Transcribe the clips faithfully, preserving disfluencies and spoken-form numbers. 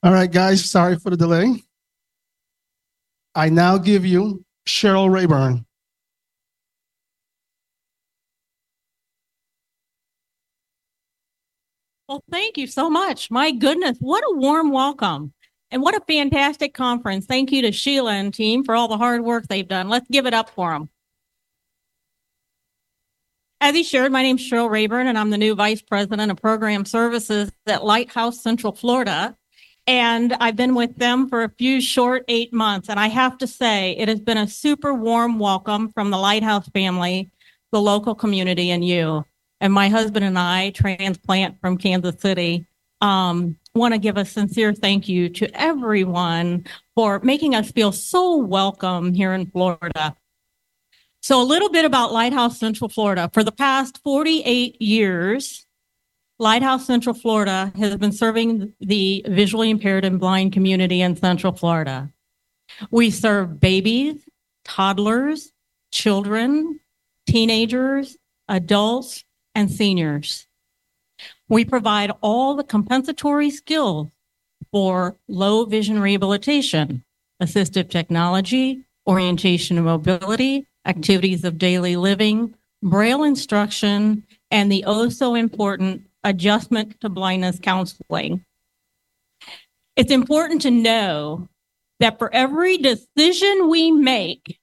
All right, guys, sorry for the delay. I now give you Cheryl Rayburn. Well, thank you so much. My goodness, what a warm welcome. And what a fantastic conference. Thank you to Sheila and team for all the hard work they've done. Let's give it up for them. As he shared, my name's Cheryl Rayburn, and I'm the new Vice President of Program Services at Lighthouse Central Florida. And I've been with them for a few short eight months. And I have to say, it has been a super warm welcome from the Lighthouse family, the local community, and you. And my husband and I, transplant from Kansas City, um, want to give a sincere thank you to everyone for making us feel so welcome here in Florida. So a little bit about Lighthouse Central Florida. For the past forty-eight years, Lighthouse Central Florida has been serving the visually impaired and blind community in Central Florida. We serve babies, toddlers, children, teenagers, adults, and seniors. We provide all the compensatory skills for low vision rehabilitation, assistive technology, orientation and mobility, activities of daily living, Braille instruction, and the oh so important adjustment to blindness counseling. It's important to know that for every decision we make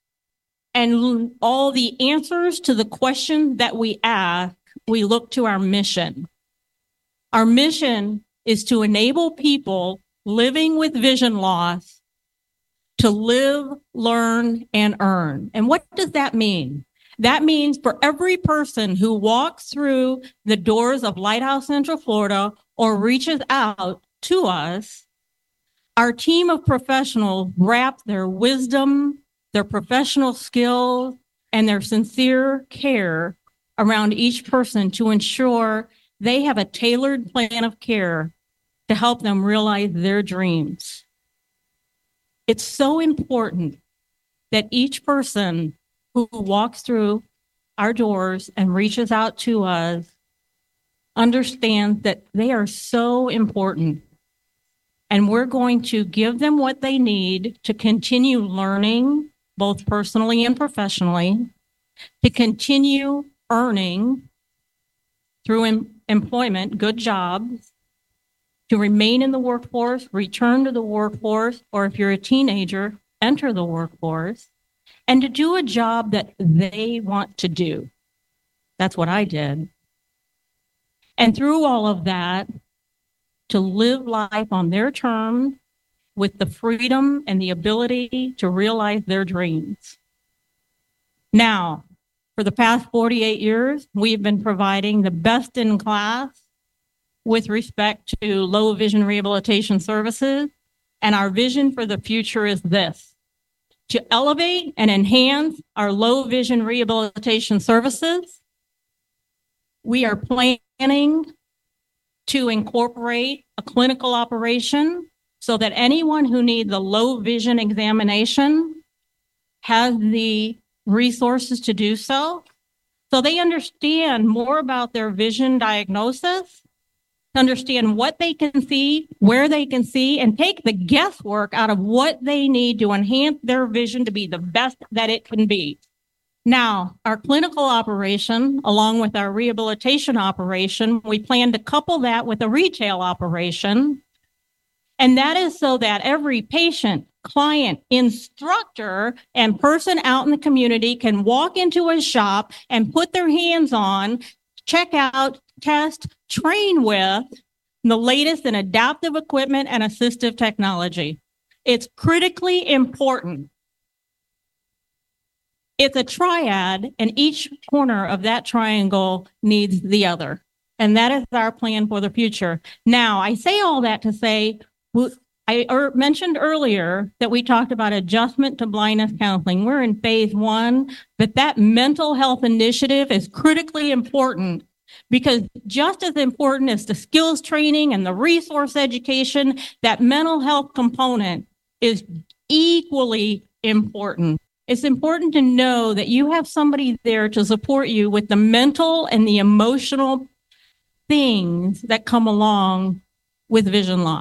and all the answers to the questions that we ask, we look to our mission. Our mission is to enable people living with vision loss to live, learn, and earn. And what does that mean? That means for every person who walks through the doors of Lighthouse Central Florida or reaches out to us, our team of professionals wrap their wisdom, their professional skills, and their sincere care around each person to ensure they have a tailored plan of care to help them realize their dreams. It's so important that each person who walks through our doors and reaches out to us understands that they are so important. And we're going to give them what they need to continue learning, both personally and professionally, to continue earning through em- employment, good jobs, to remain in the workforce, return to the workforce, or if you're a teenager, enter the workforce, and to do a job that they want to do. That's what I did. And through all of that, to live life on their terms with the freedom and the ability to realize their dreams. Now, for the past forty-eight years, we've been providing the best in class with respect to low vision rehabilitation services. And our vision for the future is this: to elevate and enhance our low vision rehabilitation services. We are planning to incorporate a clinical operation so that anyone who needs a low vision examination has the resources to do so. So they understand more about their vision diagnosis, to understand what they can see, where they can see, and take the guesswork out of what they need to enhance their vision to be the best that it can be. Now, our clinical operation, along with our rehabilitation operation, we plan to couple that with a retail operation. And that is so that every patient, client, instructor, and person out in the community can walk into a shop and put their hands on, check out, test, train with the latest in adaptive equipment and assistive technology. It's critically important. It's a triad, and each corner of that triangle needs the other. And that is our plan for the future. Now, I say all that to say, I er, mentioned earlier that we talked about adjustment to blindness counseling. We're in phase one, but that mental health initiative is critically important, because just as important as the skills training and the resource education, that mental health component is equally important. It's important to know that you have somebody there to support you with the mental and the emotional things that come along with vision loss.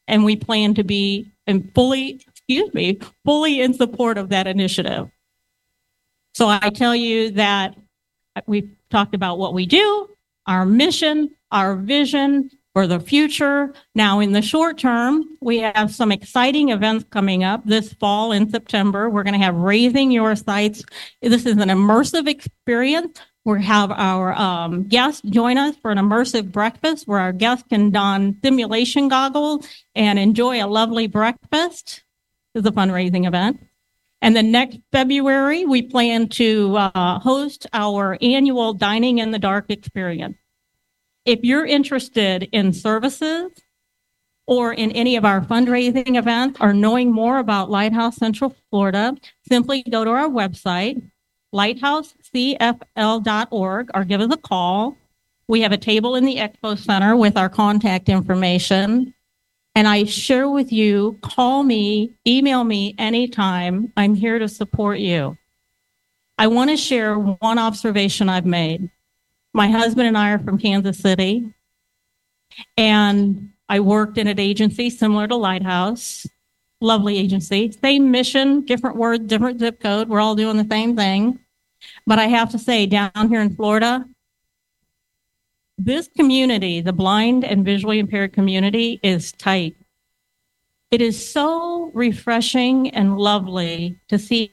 and we plan to be in fully, excuse me, fully in support of that initiative. So I tell you that we've talked about what we do, our mission, our vision for the future. Now, in the short term, we have some exciting events coming up this fall in September. We're going to have Raising Your Sights. This is an immersive experience. We'll have our um, guests join us for an immersive breakfast where our guests can don simulation goggles and enjoy a lovely breakfast. It's a fundraising event. And then next February, we plan to uh, host our annual Dining in the Dark experience. If you're interested in services or in any of our fundraising events or knowing more about Lighthouse Central Florida, simply go to our website, lighthouse c f l dot org, or give us a call. We have a table in the Expo Center with our contact information. And I share with you, call me, email me anytime. I'm here to support you. I want to share one observation I've made. My husband and I are from Kansas City, and I worked in an agency similar to Lighthouse. Lovely agency. Same mission, different word, different zip code. We're all doing the same thing. But I have to say, down here in Florida, this community, the blind and visually impaired community, is tight. It is so refreshing and lovely to see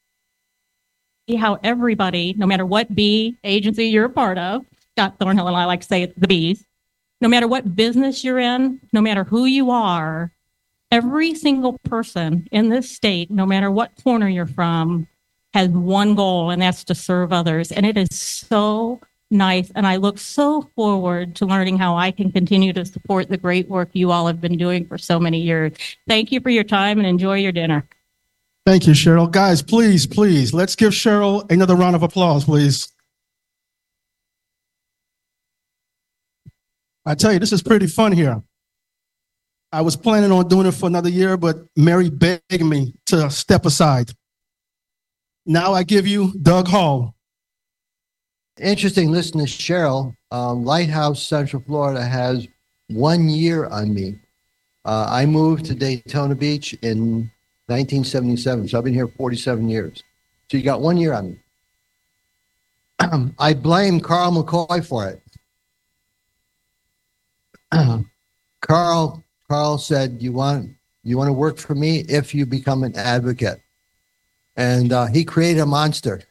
how everybody, no matter what B agency you're a part of, Scott Thornhill and I like to say it's the B's, no matter what business you're in, no matter who you are, every single person in this state, no matter what corner you're from, has one goal, and that's to serve others. And it is so nice. And I look so forward to learning how I can continue to support the great work you all have been doing for so many years. Thank you for your time and enjoy your dinner. Thank you, Cheryl. Guys, please, please, let's give Cheryl another round of applause, please. I tell you, this is pretty fun here. I was planning on doing it for another year, but Mary begged me to step aside. Now I give you Doug Hall. Interesting listening to Cheryl. Um, Lighthouse Central Florida has one year on me. Uh, I moved to Daytona Beach in nineteen seventy-seven, so I've been here forty-seven years. So you got one year on me. I blame Carl McCoy for it. Carl, Carl said, "You want you want to work for me if you become an advocate," and uh, he created a monster.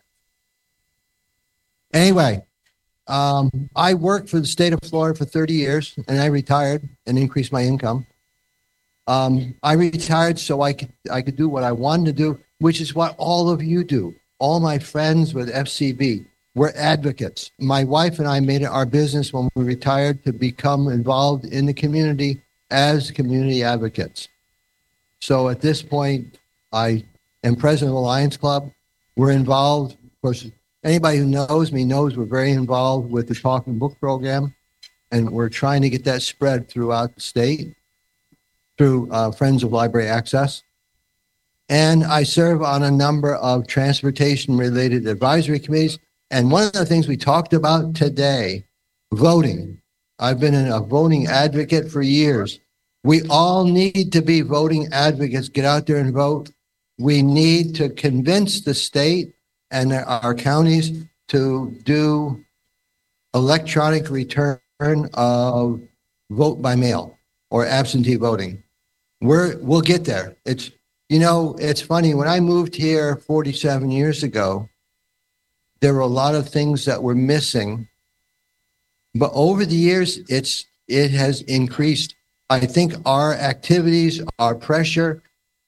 Anyway, um, I worked for the state of Florida for thirty years, and I retired and increased my income. Um, I retired so I could I could do what I wanted to do, which is what all of you do. All my friends with F C B, we're advocates. My wife and I made it our business when we retired to become involved in the community as community advocates. So at this point, I am president of the Lions Club. We're involved, of course. Anybody who knows me knows we're very involved with the Talking Book program, and we're trying to get that spread throughout the state through uh, Friends of Library Access. And I serve on a number of transportation-related advisory committees. And one of the things we talked about today, voting. I've been a voting advocate for years. We all need to be voting advocates. Get out there and vote. We need to convince the state and our counties to do electronic return of vote by mail or absentee voting. We're, we'll get there. It's, you know, it's funny. When I moved here forty-seven years ago, there were a lot of things that were missing. But over the years, it's, it has increased. I think our activities, our pressure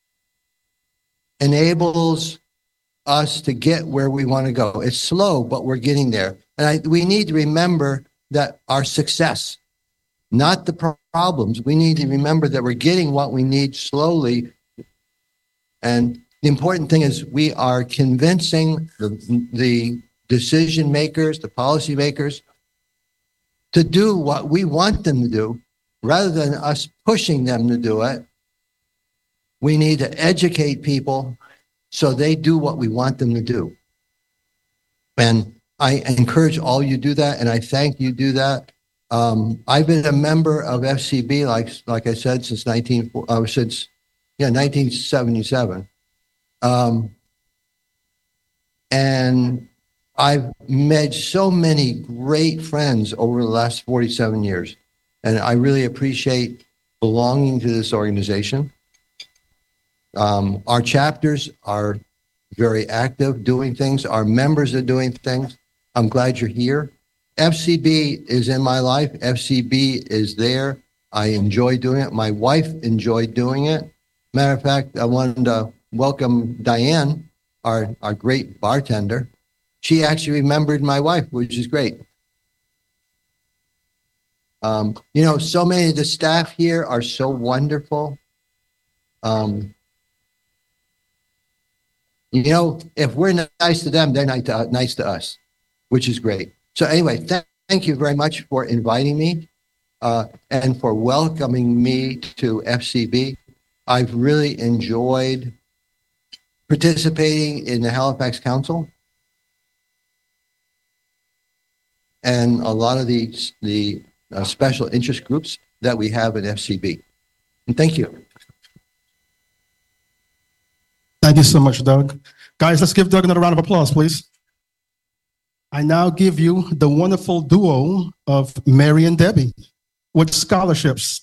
enables us to get where we want to go. It's slow, but we're getting there. And I, we need to remember that our success, not the pro- problems, we need to remember that we're getting what we need slowly. And the important thing is we are convincing the, the decision makers, the policy makers, to do what we want them to do, rather than us pushing them to do it. We need to educate people so they do what we want them to do. And I encourage all you do that, and I thank you do that. Um, I've been a member of F C B, like like I said, since nineteen uh, since yeah nineteen seventy-seven, um, and I've made so many great friends over the last forty-seven years, and I really appreciate belonging to this organization. Um, our chapters are very active, doing things. Our members are doing things. I'm glad you're here. F C B is in my life. F C B is there. I enjoy doing it. My wife enjoyed doing it. Matter of fact, I wanted to welcome Diane, our, our great bartender. She actually remembered my wife, which is great. Um, you know, so many of the staff here are so wonderful. Um, you know, if we're nice to them, they're nice to, nice to us, which is great. So anyway, th- thank you very much for inviting me uh, and for welcoming me to F C B. I've really enjoyed participating in the Halifax Council and a lot of the, the uh, special interest groups that we have at F C B. And thank you. Thank you so much, Doug. Guys, let's give Doug another round of applause, please. I now give you the wonderful duo of Mary and Debbie with scholarships.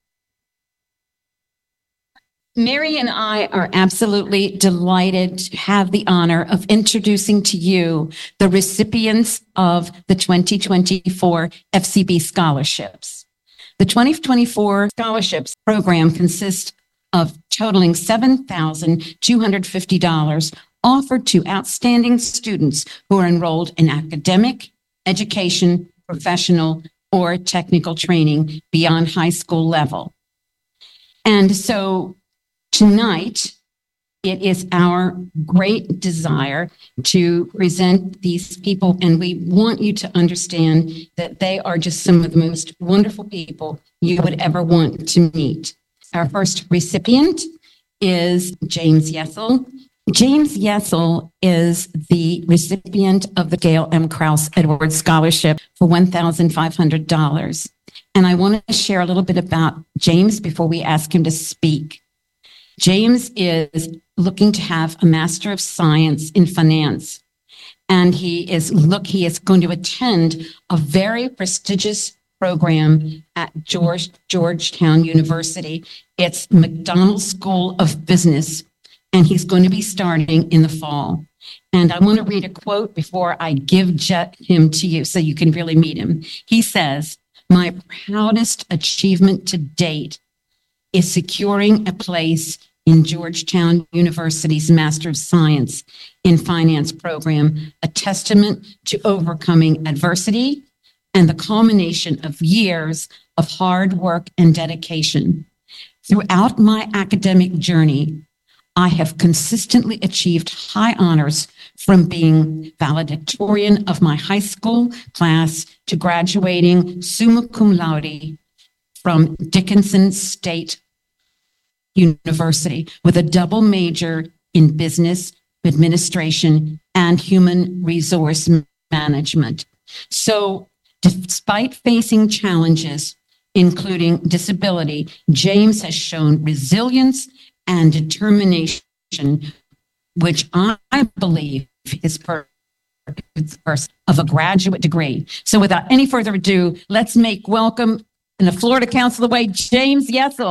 Mary and I are absolutely delighted to have the honor of introducing to you the recipients of the twenty twenty-four F C B scholarships. The twenty twenty-four scholarships program consists of totaling seven thousand two hundred fifty dollars offered to outstanding students who are enrolled in academic, education, professional, or technical training beyond high school level. And so tonight, it is our great desire to present these people, and we want you to understand that they are just some of the most wonderful people you would ever want to meet. Our first recipient is James Yessel. James Yessel is the recipient of the Gail M. Krause Edwards Scholarship for one thousand five hundred dollars. And I want to share a little bit about James before we ask him to speak. James is looking to have a Master of Science in Finance. And he is look, he is going to attend a very prestigious program at George, Georgetown University. It's McDonald School of Business, and he's going to be starting in the fall. And I want to read a quote before I give Jet him to you so you can really meet him. He says, "My proudest achievement to date is securing a place in Georgetown University's Master of Science in Finance program, a testament to overcoming adversity and the culmination of years of hard work and dedication. Throughout my academic journey, I have consistently achieved high honors from being valedictorian of my high school class to graduating summa cum laude from Dickinson State University with a double major in business administration and human resource management." So despite facing challenges, including disability, James has shown resilience and determination, which I believe is part of a graduate degree. So without any further ado, let's make welcome in the Florida Council of the Way, James Yessel.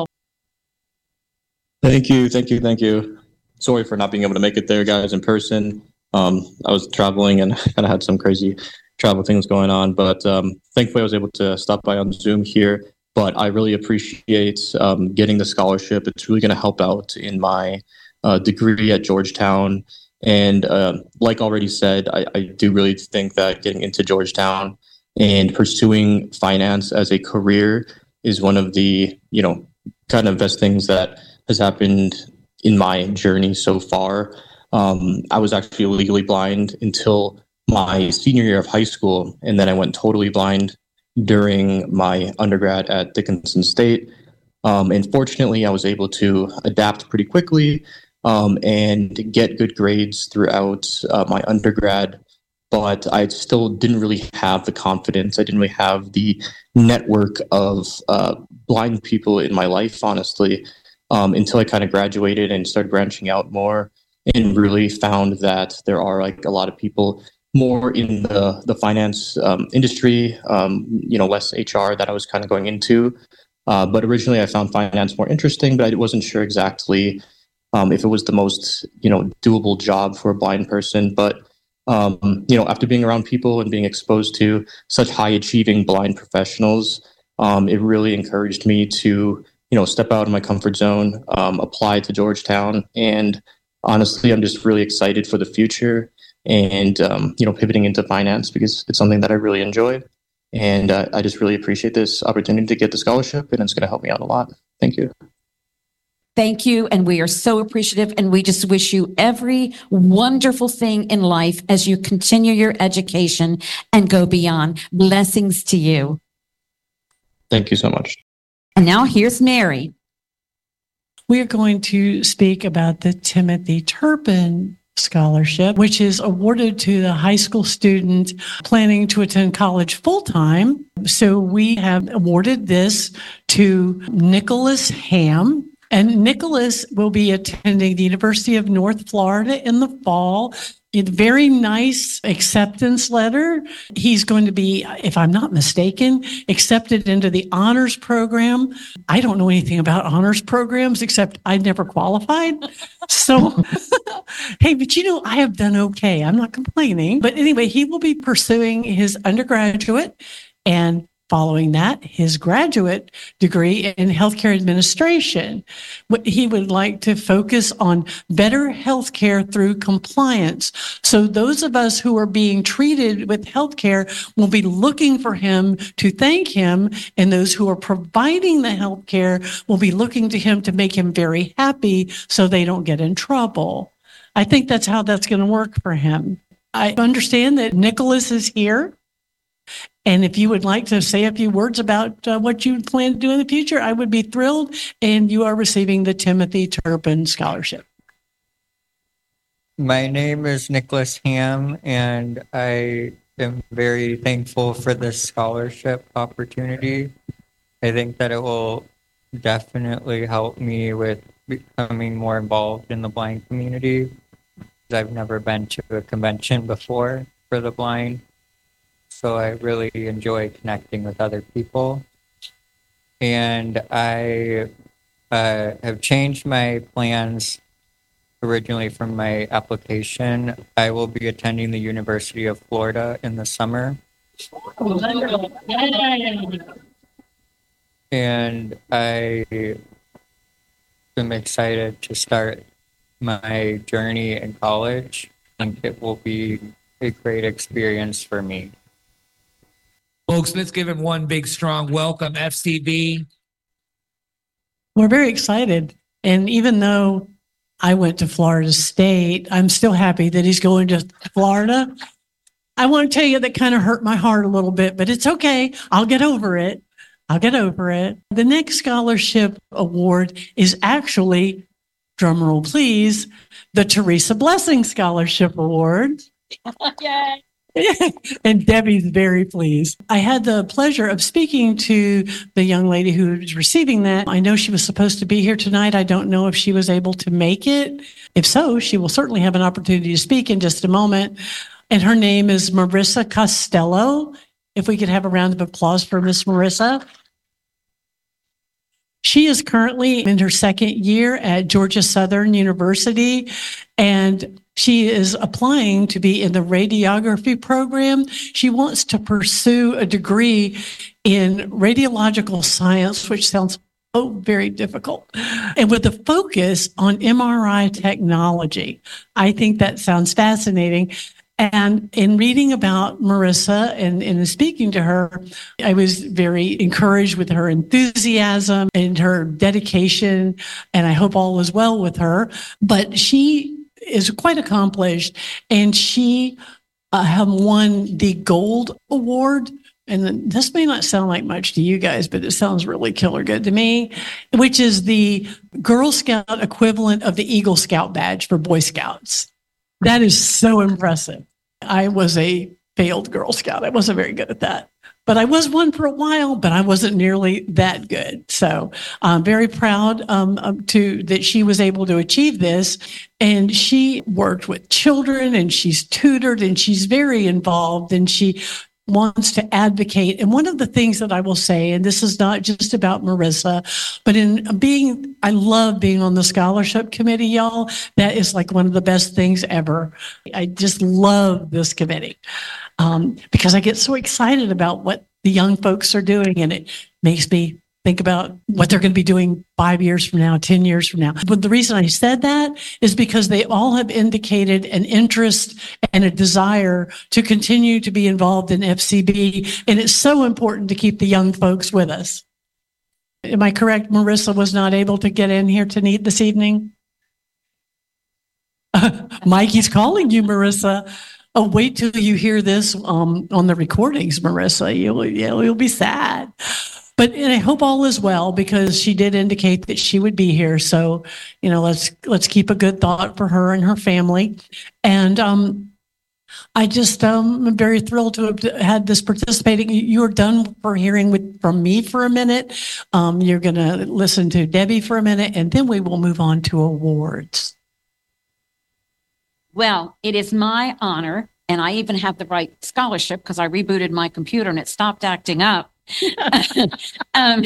Thank you, thank you, thank you. Sorry for not being able to make it there, guys, in person. Um, I was traveling and kind of had some crazy travel things going on, but um, thankfully I was able to stop by on Zoom here. But I really appreciate um, getting the scholarship. It's really going to help out in my uh, degree at Georgetown. And uh, like already said, I, I do really think that getting into Georgetown and pursuing finance as a career is one of the, you know, kind of best things that has happened in my journey so far. Um, I was actually legally blind until my senior year of high school, and then I went totally blind during my undergrad at Dickinson State. Um, and fortunately, I was able to adapt pretty quickly um, and get good grades throughout uh, my undergrad. but I still didn't really have the confidence. I didn't really have the network of uh, blind people in my life, honestly, um, until I kind of graduated and started branching out more and really found that there are like a lot of people more in the, the finance um, industry, um, you know, less H R that I was kind of going into. Uh, but originally I found finance more interesting, but I wasn't sure exactly um, if it was the most, you know, doable job for a blind person. But Um, you know, after being around people and being exposed to such high achieving blind professionals, um, it really encouraged me to, you know, step out of my comfort zone, um, apply to Georgetown. And honestly, I'm just really excited for the future and, um, you know, pivoting into finance because it's something that I really enjoy. And uh, I just really appreciate this opportunity to get the scholarship, and it's going to help me out a lot. Thank you. Thank you. And we are so appreciative. And we just wish you every wonderful thing in life as you continue your education and go beyond. Blessings to you. Thank you so much. And now here's Mary. We are going to speak about the Timothy Turpin Scholarship, which is awarded to the high school student planning to attend college full-time. So we have awarded this to Nicholas Ham. And Nicholas will be attending the University of North Florida in the fall. A very nice acceptance letter. He's going to be, if I'm not mistaken, accepted into the honors program. I don't know anything about honors programs except I never qualified. So, hey, but you know, I have done okay. I'm not complaining. But anyway, he will be pursuing his undergraduate and following that, his graduate degree in healthcare administration. He would like to focus on better healthcare through compliance. So those of us who are being treated with healthcare will be looking for him to thank him, and those who are providing the healthcare will be looking to him to make him very happy so they don't get in trouble. I think that's how that's going to work for him. I understand that Nicholas is here. And if you would like to say a few words about uh, what you plan to do in the future, I would be thrilled. And you are receiving the Timothy Turpin Scholarship. My name is Nicholas Ham, and I am very thankful for this scholarship opportunity. I think that it will definitely help me with becoming more involved in the blind community. I've never been to a convention before for the blind. So I really enjoy connecting with other people. And I uh, have changed my plans originally from my application. I will be attending the University of Florida in the summer. And I am excited to start my journey in college. I think it will be a great experience for me. Folks, let's give him one big, strong welcome, F C B. We're very excited. And even though I went to Florida State, I'm still happy that he's going to Florida. I want to tell you that kind of hurt my heart a little bit, but it's okay. I'll get over it. I'll get over it. The next scholarship award is actually, drumroll please, the Teresa Blessing Scholarship Award. Yay. And Debbie's very pleased. I had the pleasure of speaking to the young lady who's receiving that. I know she was supposed to be here tonight. I don't know if she was able to make it. If so, she will certainly have an opportunity to speak in just a moment. And her name is Marissa Costello. If we could have a round of applause for Miss Marissa. She is currently in her second year at Georgia Southern University, and she is applying to be in the radiography program. She wants to pursue a degree in radiological science, which sounds oh, very difficult, and with a focus on M R I technology. I think that sounds fascinating. And in reading about Marissa and in speaking to her, I was very encouraged with her enthusiasm and her dedication, and I hope all is well with her. But she is quite accomplished, and she uh, have won the Gold Award. And this may not sound like much to you guys, but it sounds really killer good to me, which is the Girl Scout equivalent of the Eagle Scout badge for Boy Scouts. That is so impressive. I was a failed Girl Scout. I wasn't very good at that. But I was one for a while, but I wasn't nearly that good. So I'm very proud um, to that she was able to achieve this. And she worked with children and she's tutored and she's very involved and she wants to advocate. And one of the things that I will say, and this is not just about Marissa, but in being, I love being on the scholarship committee, y'all. That is like one of the best things ever. I just love this committee. Um, because I get so excited about what the young folks are doing, and it makes me think about what they're going to be doing five years from now, ten years from now. But the reason I said that is because they all have indicated an interest and a desire to continue to be involved in F C B, and it's so important to keep the young folks with us. Am I correct? Marissa was not able to get in here tonight this evening? Mikey's calling you, Marissa. Oh, wait till you hear this um, on the recordings, Marissa. You'll, you'll, you'll be sad. But and I hope all is well because she did indicate that she would be here. So, you know, let's let's keep a good thought for her and her family. And um, I just um, am very thrilled to have had this participating. You're done for hearing with, from me for a minute. Um, you're going to listen to Debbie for a minute, and then we will move on to awards. Well, it is my honor, and I even have the right scholarship because I rebooted my computer and it stopped acting up. um,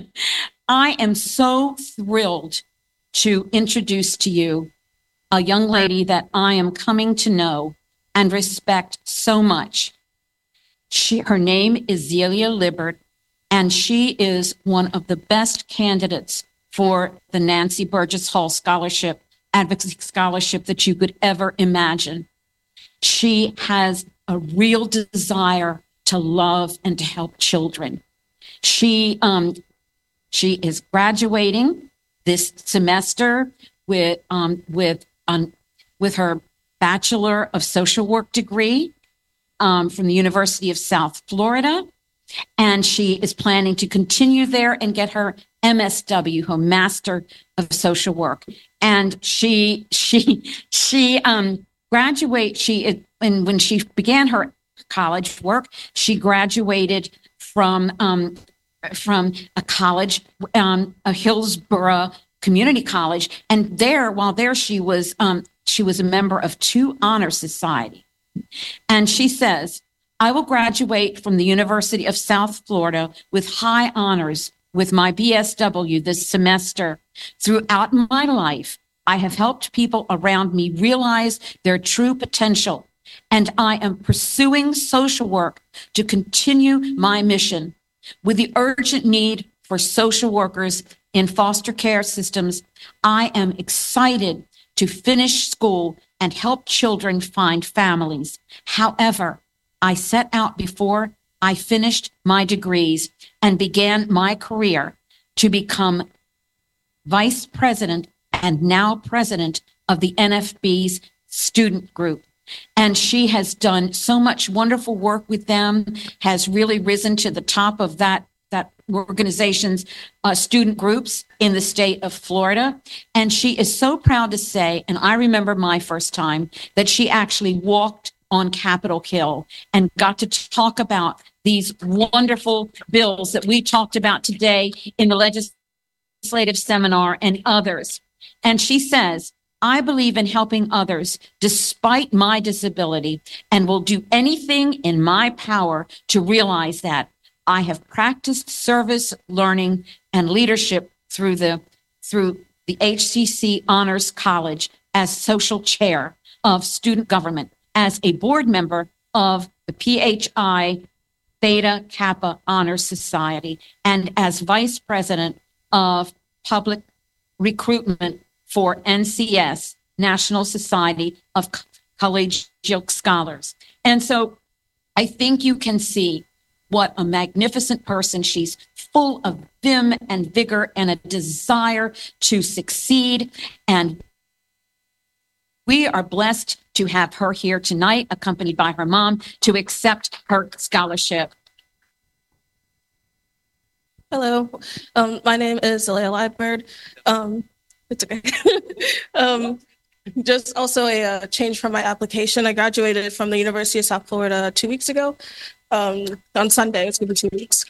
I am so thrilled to introduce to you a young lady that I am coming to know and respect so much. She, her name is Zelia Libbert, and she is one of the best candidates for the Nancy Burgess Hall Scholarship, Advocacy Scholarship that you could ever imagine. She has a real desire to love and to help children. She um, she is graduating this semester with um, with um, with her Bachelor of Social Work degree um, from the University of South Florida, and she is planning to continue there and get her M S W, her Master of Social Work. And she she she um graduate she and when she began her college work, she graduated from um from a college, um a Hillsborough Community College, and there while there she was um she was a member of two honor society. And she says, I will graduate from the University of South Florida with high honors with my B S W this semester. Throughout my life, I have helped people around me realize their true potential, and I am pursuing social work to continue my mission. With the urgent need for social workers in foster care systems, I am excited to finish school and help children find families. However, I set out before I finished my degrees and began my career to become vice president and now president of the N F B's student group. And she has done so much wonderful work with them, has really risen to the top of that, that organization's uh, student groups in the state of Florida. And she is so proud to say, and I remember my first time, that she actually walked on Capitol Hill and got to talk about these wonderful bills that we talked about today in the legislative seminar and others. And she says, I believe in helping others despite my disability and will do anything in my power to realize that. I have practiced service, learning, and leadership through the through the H C C Honors College as social chair of student government, as a board member of the P H I Theta Kappa Honor Society, and as vice president of public recruitment for N C S, National Society of Collegiate Scholars. And so I think you can see what a magnificent person. She's full of vim and vigor and a desire to succeed. And we are blessed to have her here tonight, accompanied by her mom, to accept her scholarship. Hello, um, my name is Zelia Liebert. Um, it's okay. um, Just also a uh, change from my application. I graduated from the University of South Florida two weeks ago. Um, on Sunday, it's going to be two weeks.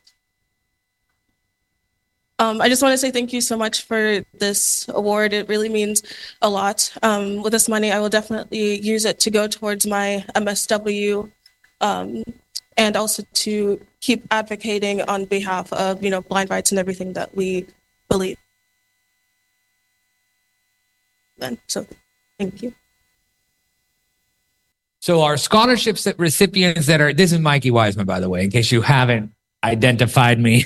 um, I just want to say thank you so much for this award. It really means a lot. Um, with this money, I will definitely use it to go towards my M S W, um, and also to keep advocating on behalf of, you know, blind rights and everything that we believe in. So thank you. So our scholarships that recipients that are, this is Mikey Wiseman, by the way, in case you haven't identified me.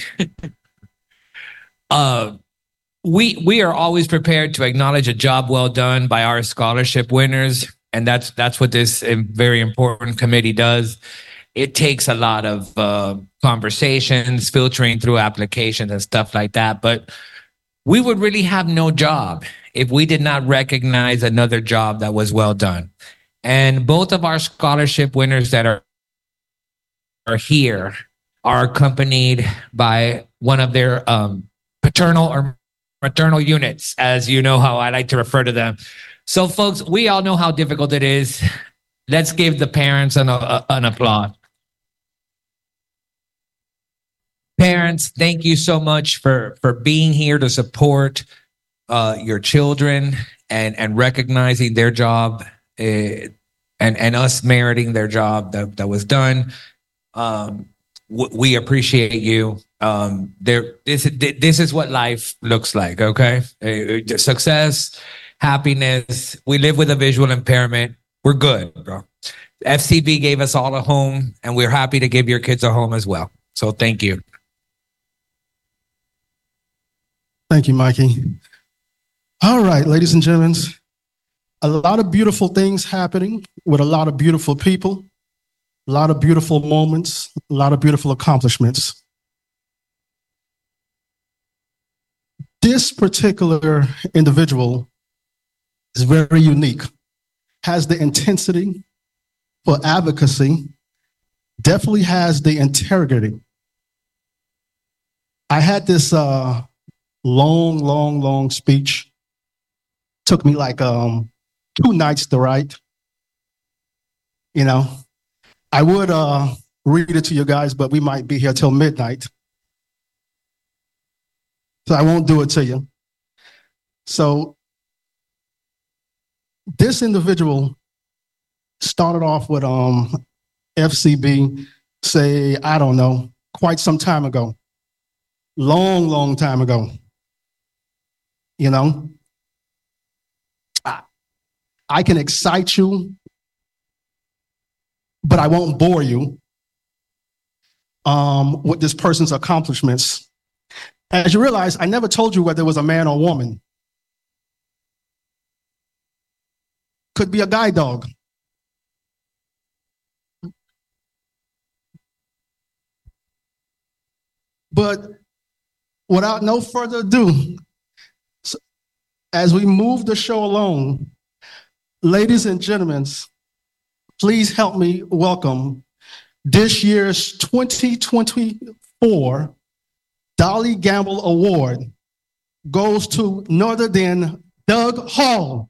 uh, we we are always prepared to acknowledge a job well done by our scholarship winners. And that's that's what this uh, very important committee does. It takes a lot of uh, conversations, filtering through applications and stuff like that. But we would really have no job if we did not recognize another job that was well done. And both of our scholarship winners that are, are here are accompanied by one of their um, paternal or maternal units, as you know how I like to refer to them. So, folks, we all know how difficult it is. Let's give the parents an, uh, an applause. Parents, thank you so much for, for being here to support uh, your children and, and recognizing their job. Uh, and, and us meriting their job that, that was done. Um, w- we appreciate you. Um, there, this, this is what life looks like, okay? Uh, success, happiness. We live with a visual impairment. We're good, bro. F C B gave us all a home, and we're happy to give your kids a home as well. So thank you. Thank you, Mikey. All right, ladies and gentlemen. A lot of beautiful things happening with a lot of beautiful people, a lot of beautiful moments, a lot of beautiful accomplishments. This particular individual is very unique, has the intensity for advocacy, definitely has the integrity. I had this uh, long, long, long speech. Took me like um, two nights to write. You know, I would uh, read it to you guys, but we might be here till midnight. So I won't do it to you. So this individual started off with um, F C B, say, I don't know, quite some time ago. Long, long time ago. You know? I can excite you, but I won't bore you um, with this person's accomplishments. As you realize, I never told you whether it was a man or woman. Could be a guide dog. But without no further ado, as we move the show along, ladies and gentlemen, please help me welcome this year's twenty twenty-four Dolly Gamble Award goes to none other than Doug Hall.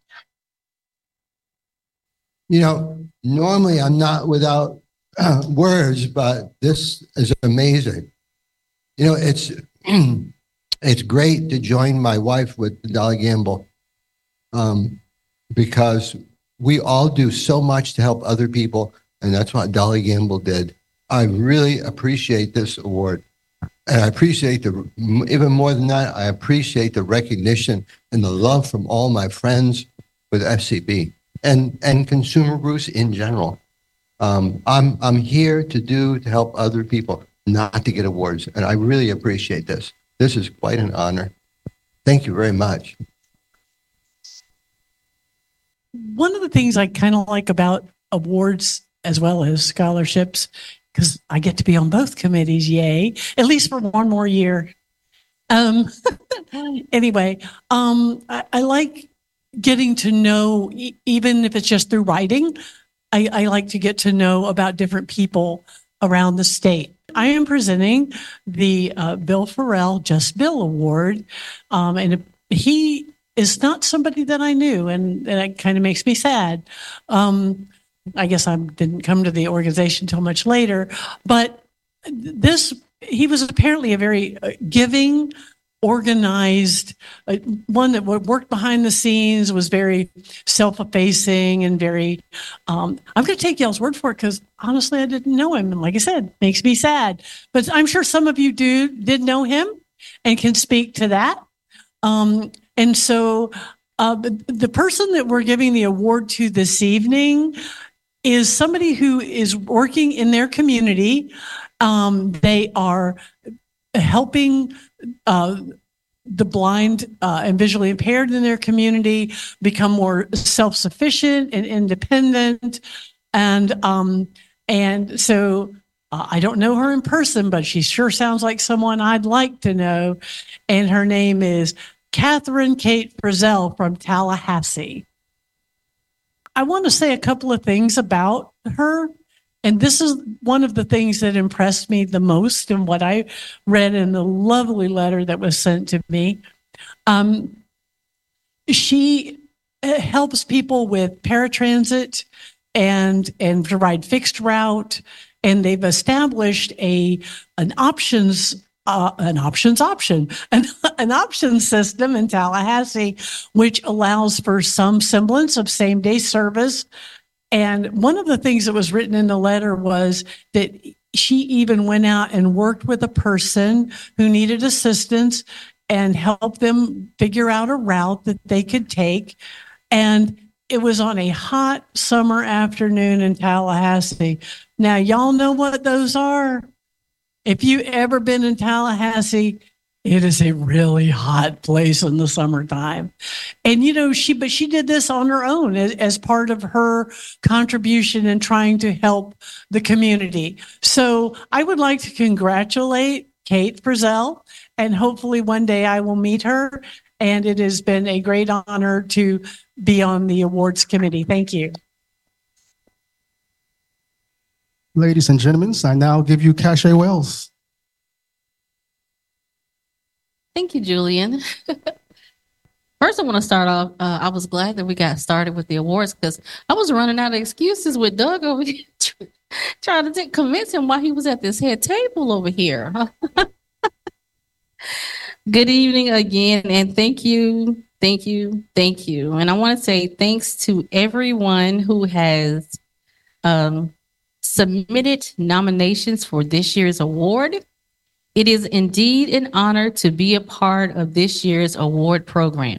You know, normally I'm not without uh, words, but this is amazing. You know, it's it's great to join my wife with Dolly Gamble. Um, because we all do so much to help other people, and that's what Dolly Gamble did. I really appreciate this award, and I appreciate the, even more than that, I appreciate the recognition and the love from all my friends with F C B and, and consumer groups in general. Um, I'm, I'm here to do, to help other people, not to get awards, and I really appreciate this. This is quite an honor. Thank you very much. One of the things I kind of like about awards as well as scholarships, because I get to be on both committees, yay, at least for one more year. Um, anyway, um, I, I like getting to know, e- even if it's just through writing, I, I like to get to know about different people around the state. I am presenting the uh, Bill Farrell Just Bill Award, um, and he is not somebody that I knew, and, and it kind of makes me sad. Um, I guess I didn't come to the organization until much later, but this, he was apparently a very uh, giving, organized, uh, one that worked behind the scenes, was very self-effacing and very, um, I'm going to take y'all's word for it because honestly, I didn't know him. And like I said, makes me sad, but I'm sure some of you do, did know him and can speak to that. Um, and so uh, the, the person that we're giving the award to this evening is somebody who is working in their community. Um, they are helping uh, the blind uh, and visually impaired in their community become more self-sufficient and independent. And um, and so uh, I don't know her in person, but she sure sounds like someone I'd like to know. And her name is Catherine Kate Frizzell from Tallahassee. I want to say a couple of things about her. And this is one of the things that impressed me the most in what I read in the lovely letter that was sent to me. Um, she helps people with paratransit and, and to ride fixed route. And they've established a, an options Uh, an options option, an, an option system in Tallahassee, which allows for some semblance of same day service. And one of the things that was written in the letter was that she even went out and worked with a person who needed assistance and helped them figure out a route that they could take. And it was on a hot summer afternoon in Tallahassee. Now, y'all know what those are. If you've ever been in Tallahassee, it is a really hot place in the summertime. And, you know, she, but she did this on her own as, as part of her contribution in trying to help the community. So I would like to congratulate Kate Frizzell, and hopefully one day I will meet her. And it has been a great honor to be on the awards committee. Thank you. Ladies and gentlemen, I now give you Cache Wells. Thank you, Julian. First, I want to start off. Uh, I was glad that we got started with the awards because I was running out of excuses with Doug over here trying to take, convince him why he was at this head table over here. Good evening again, and thank you, thank you, thank you. And I want to say thanks to everyone who has um, submitted nominations for this year's award. It is indeed an honor to be a part of this year's award program.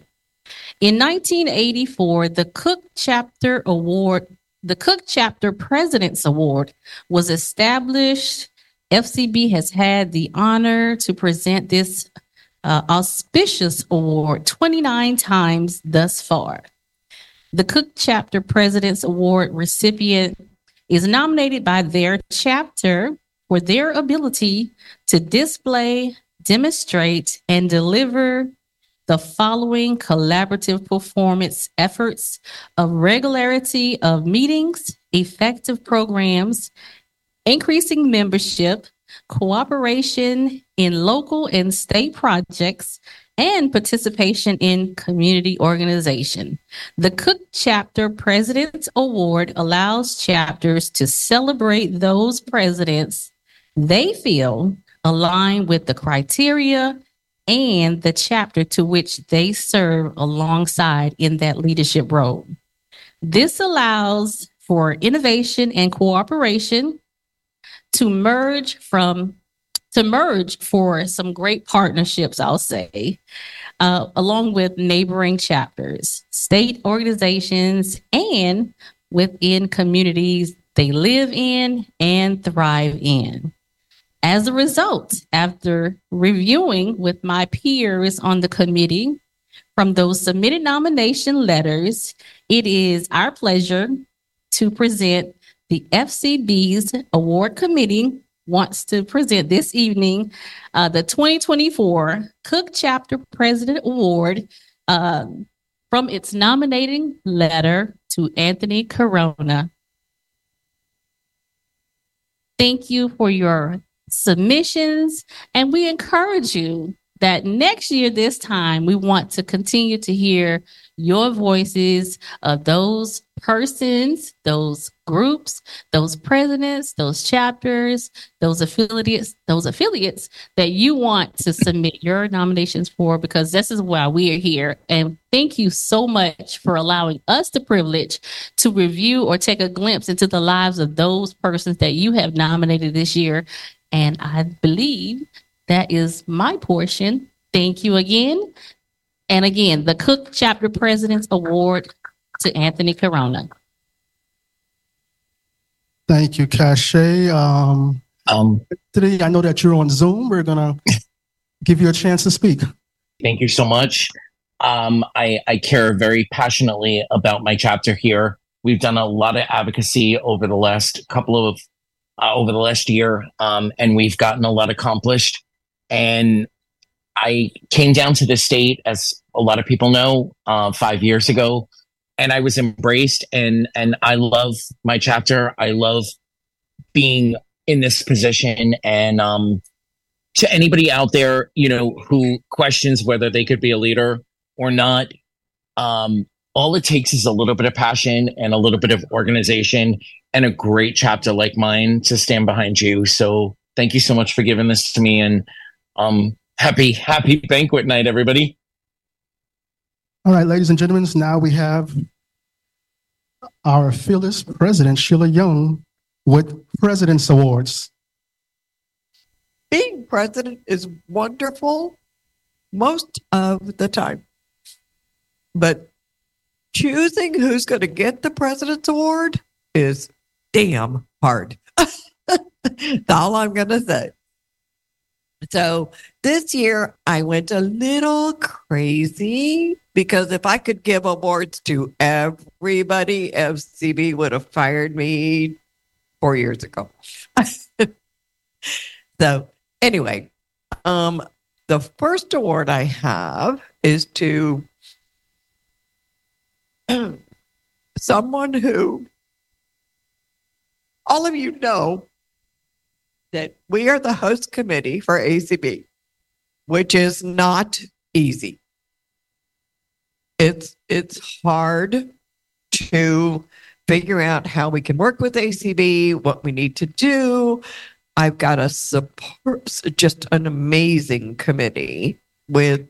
In nineteen eighty-four, the Cook Chapter Award, the Cook Chapter President's Award was established. F C B has had the honor to present this uh, auspicious award twenty-nine times thus far. The Cook Chapter President's Award recipient is nominated by their chapter for their ability to display, demonstrate, and deliver the following collaborative performance efforts of regularity of meetings, effective programs, increasing membership, cooperation in local and state projects, and participation in community organization. The Cook Chapter President's Award allows chapters to celebrate those presidents they feel align with the criteria and the chapter to which they serve alongside in that leadership role. This allows for innovation and cooperation to merge from to merge for some great partnerships, I'll say, uh, along with neighboring chapters, state organizations, and within communities they live in and thrive in. As a result, after reviewing with my peers on the committee from those submitted nomination letters, it is our pleasure to present the F C B's award committee wants to present this evening uh, the twenty twenty-four Cook Chapter President Award uh, from its nominating letter to Anthony Corona. Thank you for your submissions, and we encourage you that next year, this time, we want to continue to hear your voices of those persons, those groups, those presidents, those chapters, those affiliates, those affiliates that you want to submit your nominations for, because this is why we are here. And thank you so much for allowing us the privilege to review or take a glimpse into the lives of those persons that you have nominated this year. And I believe that is my portion. Thank you again. And again, the Cook Chapter President's Award to Anthony Corona. Thank you, Cache. Um, Um, today, I know that you're on Zoom. We're going to give you a chance to speak. thank you so much. Um, I, I care very passionately about my chapter here. We've done a lot of advocacy over the last couple of, uh, over the last year, um, and we've gotten a lot accomplished. And I came down to the state, as a lot of people know, uh, five years ago, and I was embraced. And and I love my chapter. I love being in this position. And um, to anybody out there, you know, who questions whether they could be a leader or not, um, all it takes is a little bit of passion and a little bit of organization and a great chapter like mine to stand behind you. So thank you so much for giving this to me. And um, happy, happy banquet night, everybody. All right, ladies and gentlemen, now we have our fearless president, Sheila Young, with President's Awards. Being president is wonderful most of the time. But choosing who's going to get the President's Award is damn hard. That's all I'm going to say. So this year I went a little crazy because if I could give awards to everybody, F C B would have fired me four years ago. So anyway, um, the first award I have is to someone who all of you know that we are the host committee for A C B, which is not easy. It's it's hard to figure out how we can work with A C B, what we need to do. I've got a support, just an amazing committee with.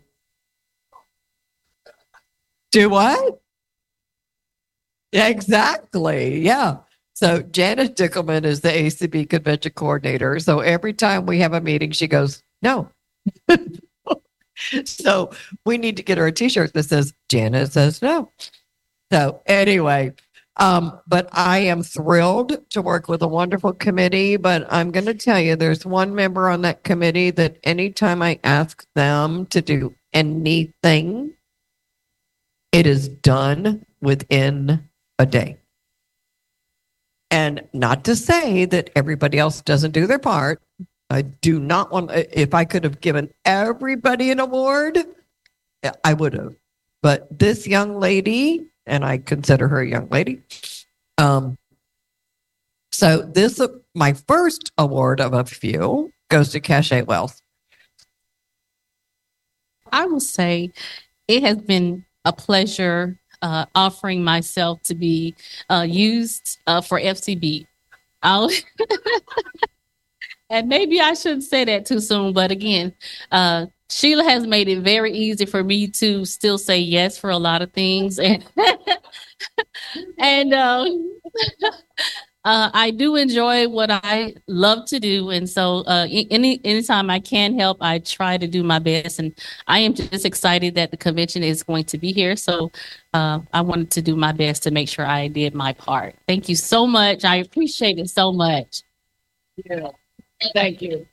Do what? Exactly. Yeah. So Janet Dickelman is the A C B convention coordinator. So every time we have a meeting, she goes, no. So we need to get her a t-shirt that says, Janet says no. So anyway, um, but I am thrilled to work with a wonderful committee, but I'm going to tell you, there's one member on that committee that anytime I ask them to do anything, it is done within a day. And not to say that everybody else doesn't do their part. I do not want, if I could have given everybody an award, I would have. But this young lady, and I consider her a young lady. Um, so this, my first award of a few goes to Cache Wells. I will say it has been a pleasure uh, offering myself to be uh, used uh, for F C B. I'll and maybe I shouldn't say that too soon, but again, uh, Sheila has made it very easy for me to still say yes for a lot of things. And, and um, uh, I do enjoy what I love to do. And so uh, any anytime I can help, I try to do my best. And I am just excited that the convention is going to be here. So uh, I wanted to do my best to make sure I did my part. Thank you so much. I appreciate it so much. Yeah. Thank you.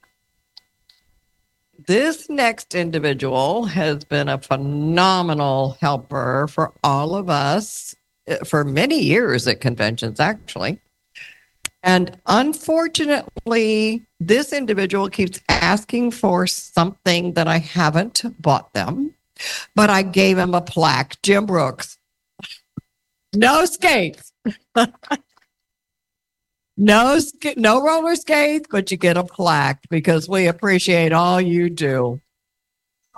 This next individual has been a phenomenal helper for all of us for many years at conventions, actually. And unfortunately, this individual keeps asking for something that I haven't bought them, but I gave him a plaque. Jim Brooks. No skates. No, no roller skates, but you get a plaque because we appreciate all you do.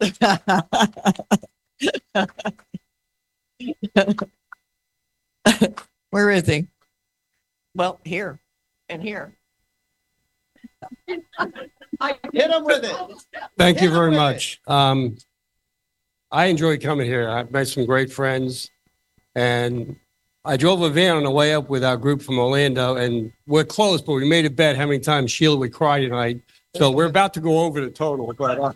Where is he? Well, here and here. Hit him with it. Thank you very much. Um, I enjoy coming here. I've met some great friends, and I drove a van on the way up with our group from Orlando, and we're close, but we made a bet how many times Sheila would cry tonight. So we're about to go over the total.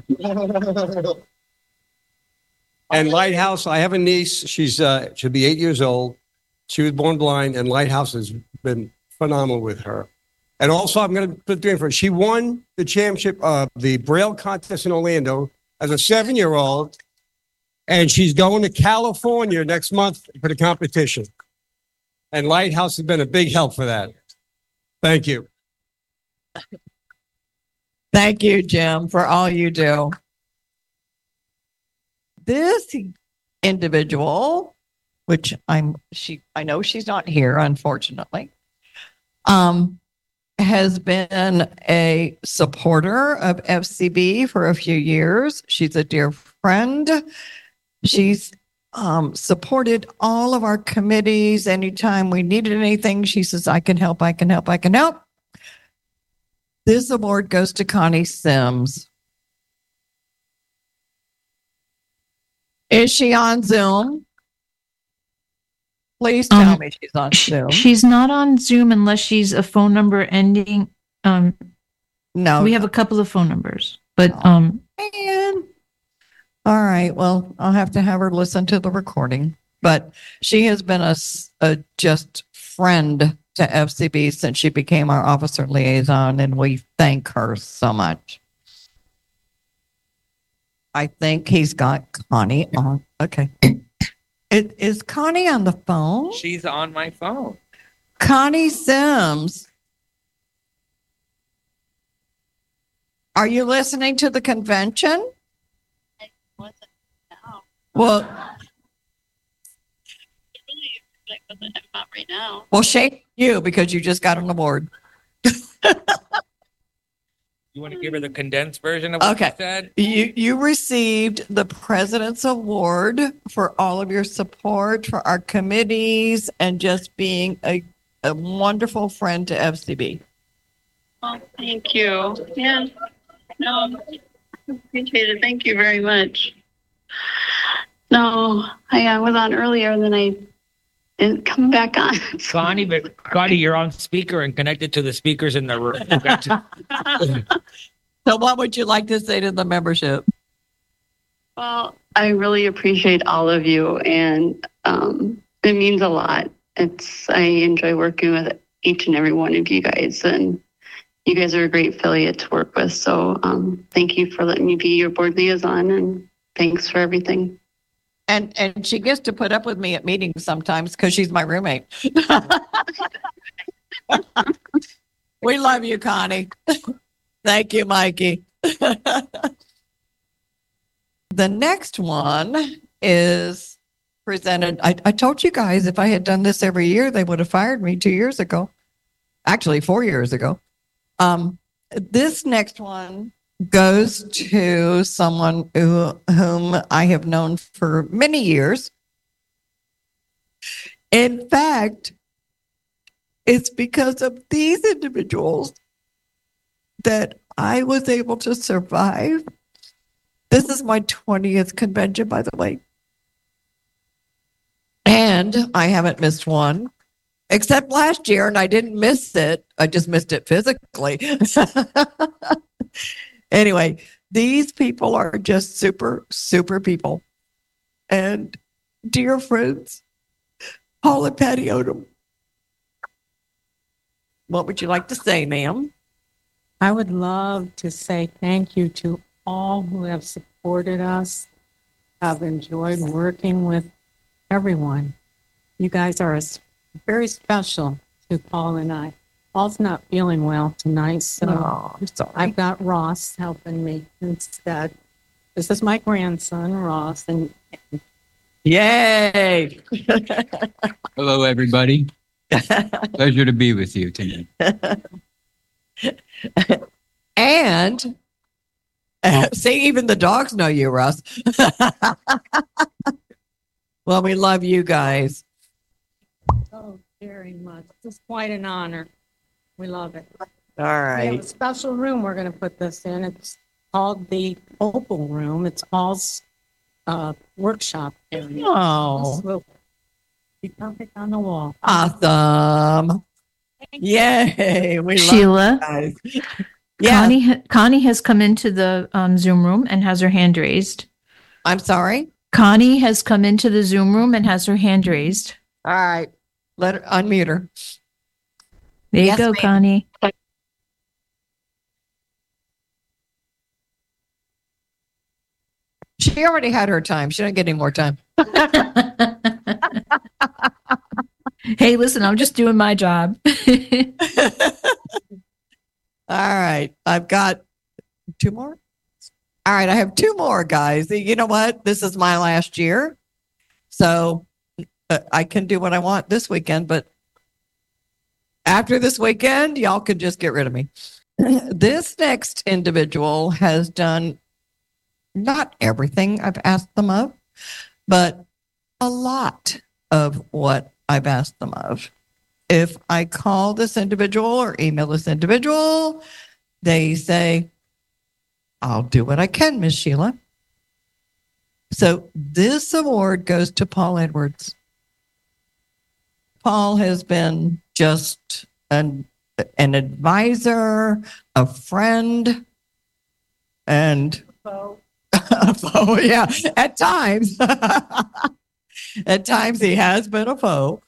And Lighthouse, I have a niece. She's uh, she'll be eight years old. She was born blind, and Lighthouse has been phenomenal with her. And also, I'm going to put the for she won the championship of the Braille contest in Orlando as a seven-year-old, and she's going to California next month for the competition. And Lighthouse has been a big help for that. Thank you. Thank you, Jim, for all you do. This individual, which I'm she I know she's not here, unfortunately, um, has been a supporter of F C B for a few years. She's a dear friend. She's um, supported all of our committees. Anytime we needed anything, she says, I can help, I can help, I can help. This award goes to Connie Sims. Is she on Zoom? Please tell Um, me she's on Zoom. She's not on Zoom unless she's a phone number ending. Um, no, we have a couple of phone numbers, but um, Man. All right. Well, I'll have to have her listen to the recording. But she has been a, s- a just friend to F C B since she became our officer liaison, and we thank her so much. I think he's got Connie on. Okay. It, is Connie on the phone? She's on my phone. Connie Sims. Are you listening to the convention? Well, Not right now. well, shake you because you just got an award. You want to give her the condensed version of what Okay. you said? You you received the President's Award for all of your support for our committees and just being a, a wonderful friend to F C B. Oh, thank you. Yeah. No, appreciate it. Thank you very much. No, I uh, was on earlier and then I didn't come back on. Connie, but Connie, you're on speaker and connected to the speakers in the room. You got to- So what would you like to say to the membership? Well, I really appreciate all of you, and um, it means a lot. It's I enjoy working with each and every one of you guys, and you guys are a great affiliate to work with. So um, thank you for letting me be your board liaison, and thanks for everything. And and she gets to put up with me at meetings sometimes because she's my roommate. We love you, Connie. Thank you, Mikey. The next one is presented. I, I told you guys if I had done this every year, they would have fired me two years ago. Actually, four years ago. Um, this next one goes to someone who, whom I have known for many years. In fact, it's because of these individuals that I was able to survive. This is my twentieth convention, by the way. And I haven't missed one, except last year, and I didn't miss it. I just missed it physically. Anyway, these people are just super, super people. And dear friends, Paul and Patty Odom, what would you like to say, ma'am? I would love to say thank you to all who have supported us. I've enjoyed working with everyone. You guys are s- very special to Paul and I. Paul's not feeling well tonight, so Oh, I'm sorry. I've got Ross helping me instead. This is my grandson, Ross, and Yay! Hello, everybody. Pleasure to be with you tonight. And See, even the dogs know you, Russ. Well, we love you guys. Oh, very much. It's quite an honor. We love it. All We have right. a special room we're going to put this in. It's called the Opal Room. It's Paul's uh, workshop area. Oh. This will be perfect on the wall. Awesome. Yay. We love Sheila? you guys. Yeah. Connie, ha- Connie has come into the um, Zoom room and has her hand raised. I'm sorry? Connie has come into the Zoom room and has her hand raised. All right. Let her unmute her. There Yes, you go, ma'am. Connie. She already had her time. She didn't get any more time. Hey, listen, I'm just doing my job. All right. I've got two more. All right. I have two more, guys. You know what? This is my last year. So uh, I can do what I want this weekend, but after this weekend, y'all could just get rid of me. This next individual has done not everything I've asked them of, but a lot of what I've asked them of. If I call this individual or email this individual, they say, I'll do what I can, Miss Sheila. So this award goes to Paul Edwards. Paul has been just an, an advisor, a friend, and a foe. Yeah, at times. At times he has been a foe.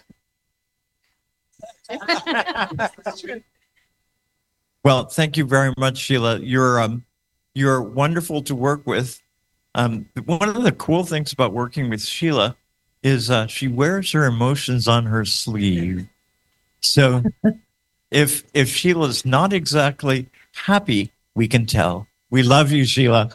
Well, thank you very much, Sheila. You're um, you're wonderful to work with. Um, one of the cool things about working with Sheila is uh, she wears her emotions on her sleeve. So if if Sheila's not exactly happy, we can tell. We love you, Sheila.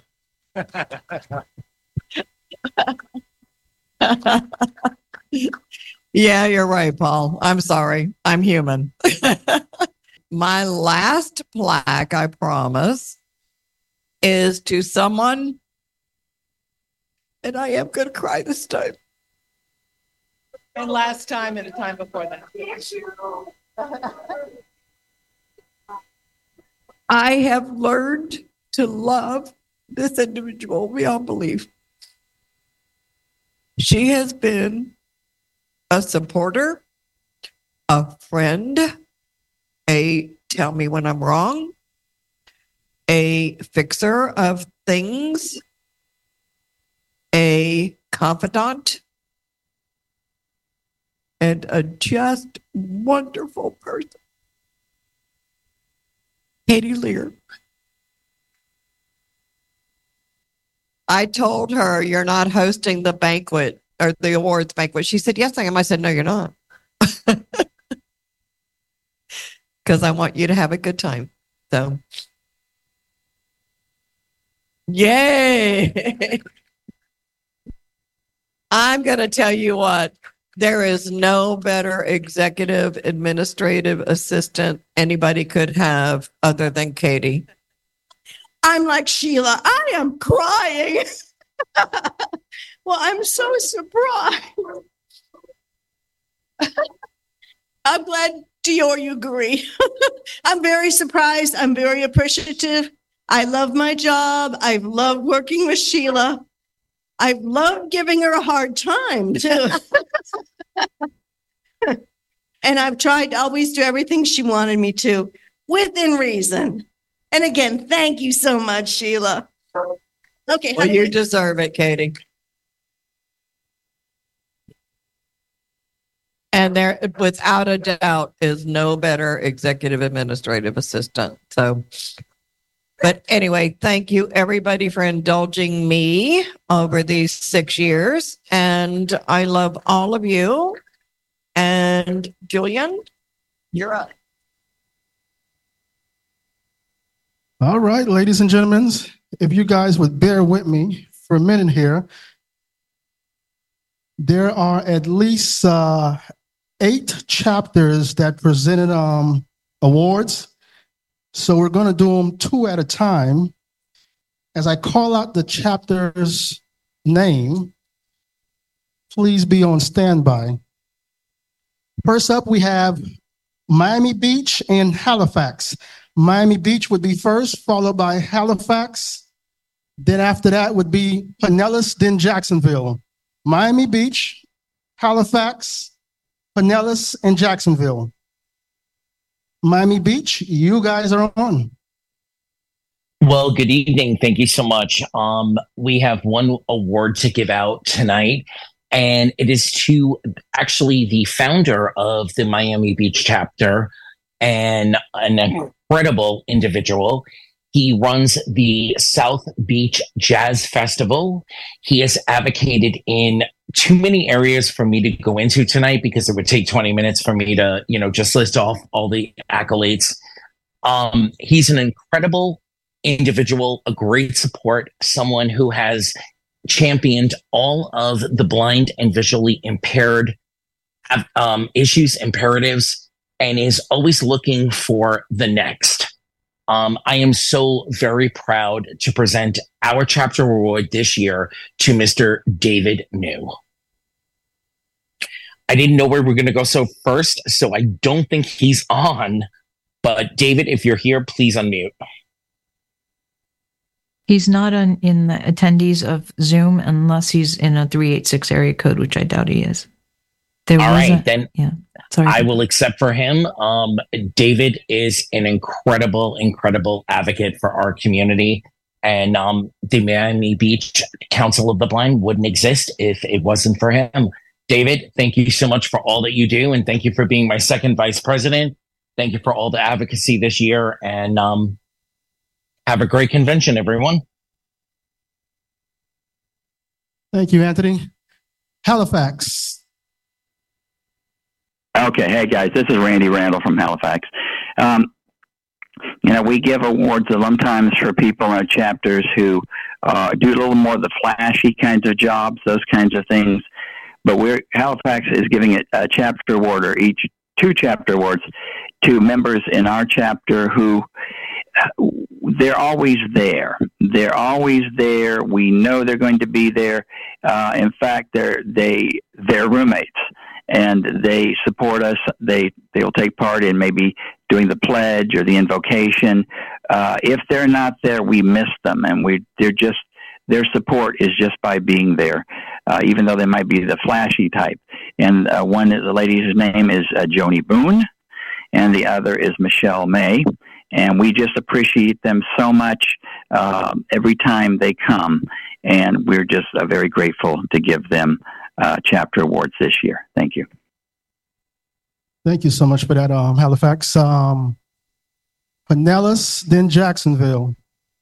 Yeah, you're right, Paul. I'm sorry. I'm human. My last plaque, I promise, is to someone, and I am going to cry this time. And last time and the time before that. I have learned to love this individual beyond belief. She has been a supporter, a friend, a tell me when I'm wrong, a fixer of things, a confidant, and a just wonderful person. Katie Lear. I told her, you're not hosting the banquet or the awards banquet. She said, yes, I am. I said, no, you're not. Because I want you to have a good time. So, yay. I'm going to tell you what, there is no better executive administrative assistant anybody could have other than Katie. I'm like Sheila. I am crying. Well, I'm so surprised. I'm glad, Dior, you agree. I'm very surprised. I'm very appreciative. I love my job. I've loved working with Sheila. I've loved giving her a hard time, too. And I've tried to always do everything she wanted me to, within reason. And again, thank you so much, Sheila. Okay. Well, you deserve it, Katie. And there, without a doubt, is no better executive administrative assistant. So, but anyway, thank you everybody for indulging me over these six years. And I love all of you. And Julian, you're up. All right, ladies and gentlemen, if you guys would bear with me for a minute here, there are at least uh, eight chapters that presented um, awards. So we're going to do them two at a time. As I call out the chapter's name, please be on standby. First up, we have Miami Beach and Halifax. Miami Beach would be first, followed by Halifax. Then after that would be Pinellas, then Jacksonville. Miami Beach, Halifax, Pinellas, and Jacksonville. Miami Beach, you guys are on. Well, good evening. Thank you so much. Um, we have one award to give out tonight, and it is to actually the founder of the Miami Beach chapter and an incredible individual. He runs the South Beach Jazz Festival. He has advocated in too many areas for me to go into tonight because it would take twenty minutes for me to, you know, just list off all the accolades. Um, he's an incredible individual, a great support, someone who has championed all of the blind and visually impaired um, issues, imperatives, and is always looking for the next. Um, I am so very proud to present our chapter award this year to Mister David New. I didn't know where we were going to go so first, so I don't think he's on. But David, if you're here, please unmute. He's not on, in the attendees of Zoom unless he's in a three eight six area code, which I doubt he is. There All was right, a- then yeah, sorry. I will accept for him. Um, David is an incredible, incredible advocate for our community. And um, the Miami Beach Council of the Blind wouldn't exist if it wasn't for him. David, thank you so much for all that you do. And thank you for being my second vice president. Thank you for all the advocacy this year. And um, have a great convention, everyone. Thank you, Anthony. Halifax. Okay. Hey, guys, this is Randy Randall from Halifax. Um, you know, we give awards sometimes for people in our chapters who uh, do a little more of the flashy kinds of jobs, those kinds of things. But we're Halifax is giving it a chapter award, or each two chapter awards, to members in our chapter who they're always there. They're always there. We know they're going to be there. Uh, in fact, they're they they're roommates, and they support us. They they'll take part in maybe doing the pledge or the invocation. Uh, if they're not there, we miss them, and we they're just their support is just by being there, uh, even though they might be the flashy type. And uh, one the lady's name is uh, Joni Boone, and the other is Michelle May. And we just appreciate them so much uh, every time they come. And we're just uh, very grateful to give them uh, chapter awards this year. Thank you. Thank you so much for that, um, Halifax. Um, Pinellas, then Jacksonville.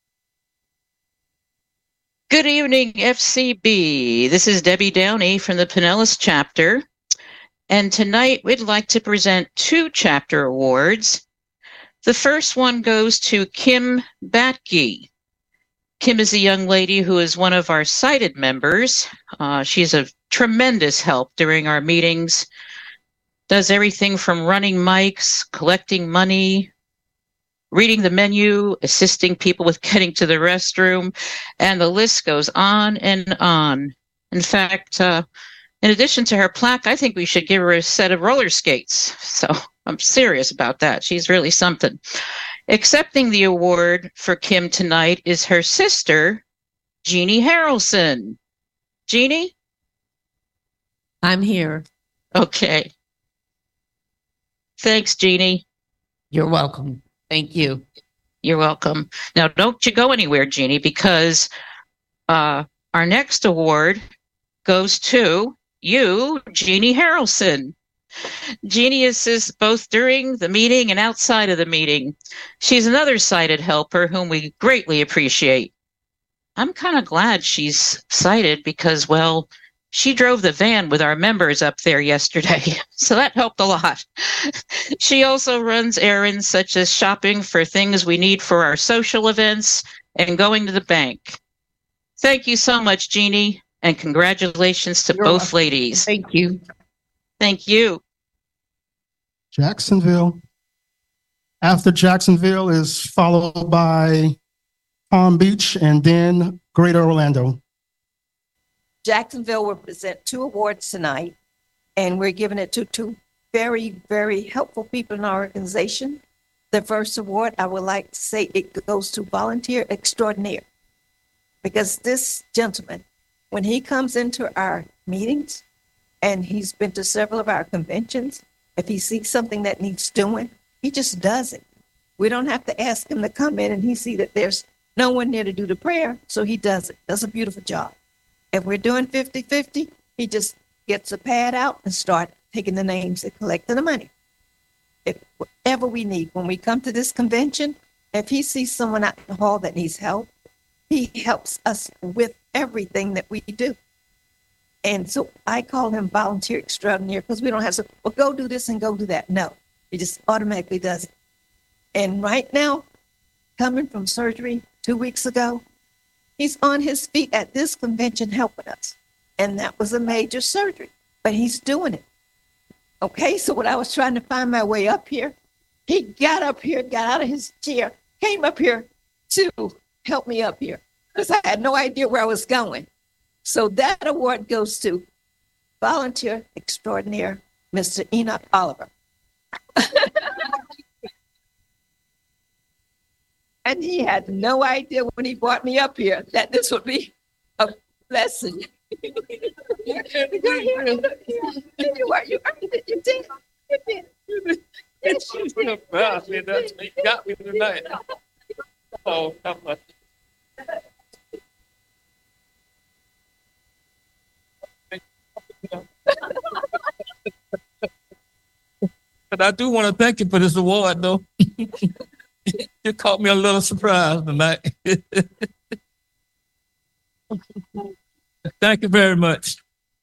Good evening, F C B. This is Debbie Downey from the Pinellas chapter. And tonight we'd like to present two chapter awards. The first one goes to Kim Batke. Kim is a young lady who is one of our sighted members. Uh, she's a tremendous help during our meetings, does everything from running mics, collecting money, reading the menu, assisting people with getting to the restroom, and the list goes on and on. In fact, uh, in addition to her plaque, I think we should give her a set of roller skates. So I'm serious about that. She's really something. Accepting the award for Kim tonight is her sister, Jeannie Harrelson. Jeannie? I'm here. Okay. Thanks, Jeannie. You're welcome. Thank you. You're welcome. Now, don't you go anywhere, Jeannie, because uh, our next award goes to you, Jeannie Harrelson. Jeannie assists both during the meeting and outside of the meeting. She's another sighted helper whom we greatly appreciate. I'm kind of glad she's sighted because, well, she drove the van with our members up there yesterday, so that helped a lot. She also runs errands such as shopping for things we need for our social events and going to the bank. Thank you so much, Jeannie, and congratulations to You're both welcome. ladies. Thank you. Thank you. Jacksonville. After Jacksonville is followed by Palm Beach, and then Greater Orlando. Jacksonville will present two awards tonight, and we're giving it to two very, very helpful people in our organization. The first award, I would like to say it goes to Volunteer Extraordinaire, because this gentleman, when he comes into our meetings, and he's been to several of our conventions, if he sees something that needs doing, he just does it. We don't have to ask him to come in, and he see that there's no one there to do the prayer, so he does it. Does a beautiful job. If we're doing fifty-fifty, he just gets a pad out and start taking the names and collecting the money. If whatever we need, when we come to this convention, if he sees someone out in the hall that needs help, he helps us with everything that we do. And so I call him volunteer extraordinaire, because we don't have to, well, go do this and go do that. No, he just automatically does it. And right now, coming from surgery two weeks ago, he's on his feet at this convention helping us. And that was a major surgery, but he's doing it. Okay, so when I was trying to find my way up here, he got up here, got out of his chair, came up here to help me up here, because I had no idea where I was going. So that award goes to Volunteer Extraordinaire, Mister Enoch Oliver. And he had no idea when he brought me up here that this would be a blessing. You are, you earned it, you did. You did. Yes, you did. Well, see, that's you got me tonight. Oh, how much? But I do want to thank you for this award, though. You caught me a little surprise tonight. Thank you very much.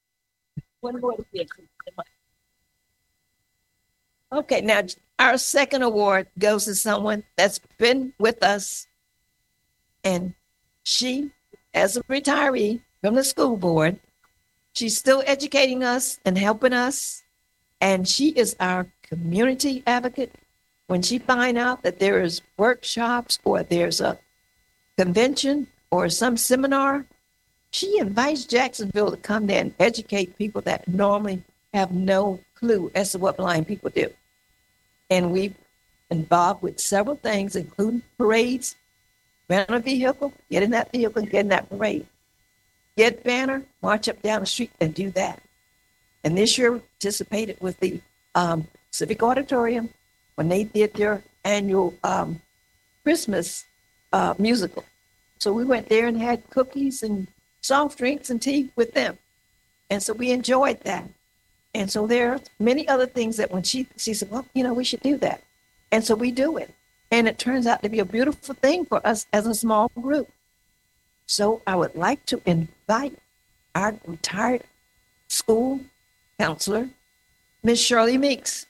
Okay, now our second award goes to someone that's been with us, and she, as a retiree from the school board, she's still educating us and helping us, and she is our community advocate. When she finds out that there is workshops or there's a convention or some seminar, she invites Jacksonville to come there and educate people that normally have no clue as to what blind people do. And we've involved with several things, including parades, rent a vehicle, get in that vehicle and get in that parade. Get banner, march up down the street and do that. And this year we participated with the um, Civic Auditorium when they did their annual um, Christmas uh, musical. So we went there and had cookies and soft drinks and tea with them. And so we enjoyed that. And so there are many other things that when she, she said, well, you know, we should do that. And so we do it. And it turns out to be a beautiful thing for us as a small group. So I would like to invite our retired school counselor, Miss Shirley Meeks.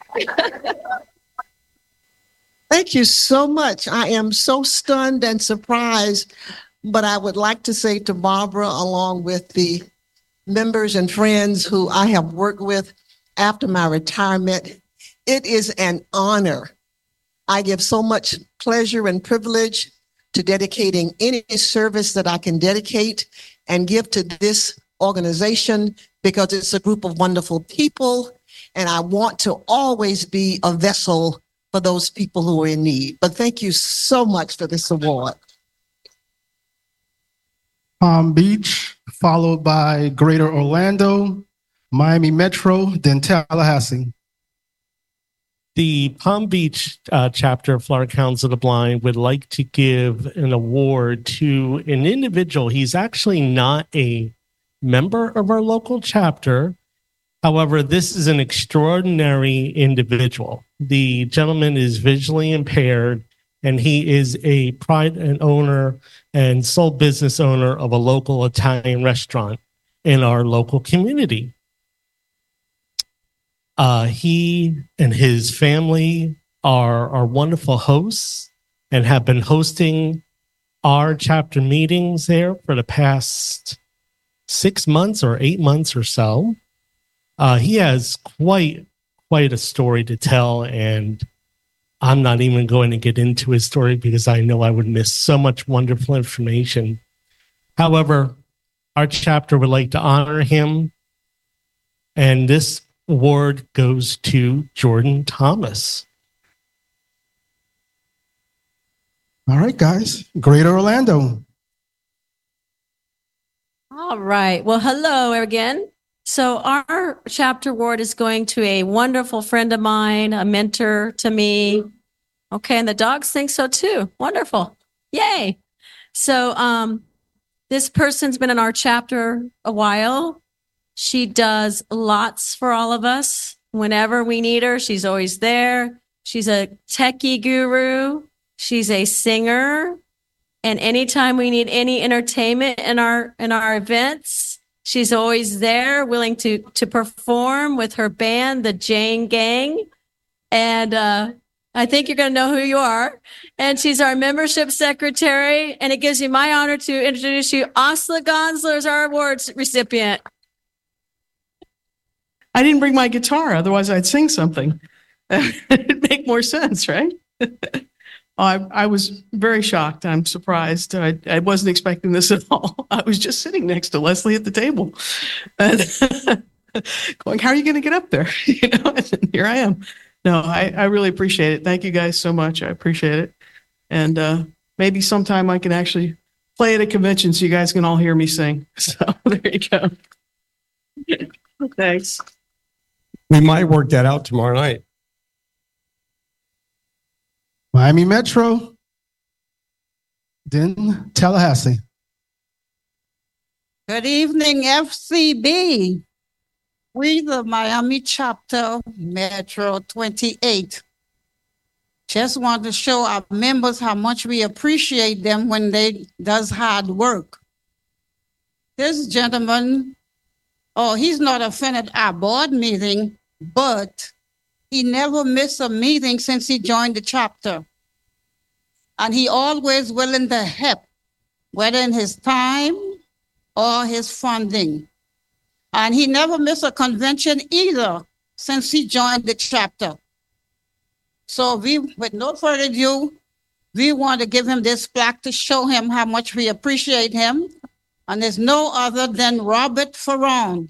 Thank you so much. I am so stunned and surprised, but I would like to say to Barbara, along with the members and friends who I have worked with after my retirement, it is an honor. I give so much pleasure and privilege to dedicating any service that I can dedicate and give to this organization, because it's a group of wonderful people, and I want to always be a vessel for those people who are in need. But thank you so much for this award. Palm Beach, followed by Greater Orlando, Miami Metro, then Tallahassee. The Palm Beach uh, chapter of Florida Council of the Blind would like to give an award to an individual. He's actually not a member of our local chapter. However, this is an extraordinary individual. The gentleman is visually impaired, and he is a pride and owner and sole business owner of a local Italian restaurant in our local community. Uh, he and his family are, are wonderful hosts and have been hosting our chapter meetings there for the past six months or eight months or so. Uh, he has quite quite a story to tell, and I'm not even going to get into his story because I know I would miss so much wonderful information. However, our chapter would like to honor him, and this award goes to Jordan Thomas. All right, guys. Greater Orlando. All right. Well, hello again. So our chapter award is going to a wonderful friend of mine, a mentor to me. Okay, and the dogs think so too. Wonderful. Yay. So um, this person's been in our chapter a while. She does lots for all of us. Whenever we need her, she's always there. She's a techie guru. She's a singer. And anytime we need any entertainment in our in our events, she's always there, willing to to perform with her band, the Jane Gang. And uh, I think you're going to know who you are. And she's our membership secretary. And it gives me my honor to introduce you. Asla Gonzler is our awards recipient. I didn't bring my guitar, otherwise I'd sing something. It'd make more sense, right? I, I was very shocked. I'm surprised. I, I wasn't expecting this at all. I was just sitting next to Leslie at the table, and going, "How are you going to get up there?" You know, and here I am. No, I, I really appreciate it. Thank you guys so much. I appreciate it, and uh, maybe sometime I can actually play at a convention so you guys can all hear me sing. So there you go. Thanks. We might work that out tomorrow night. Miami Metro, then Tallahassee. Good evening, F C B. We, the Miami chapter, Metro twenty-eight, just want to show our members how much we appreciate them when they does hard work. This gentleman, oh, he's not offended at our board meeting, but he never missed a meeting since he joined the chapter. And he always willing to help, whether in his time or his funding. And he never missed a convention either since he joined the chapter. So we, with no further ado, we want to give him this plaque to show him how much we appreciate him. And there's no other than Robert Ferron.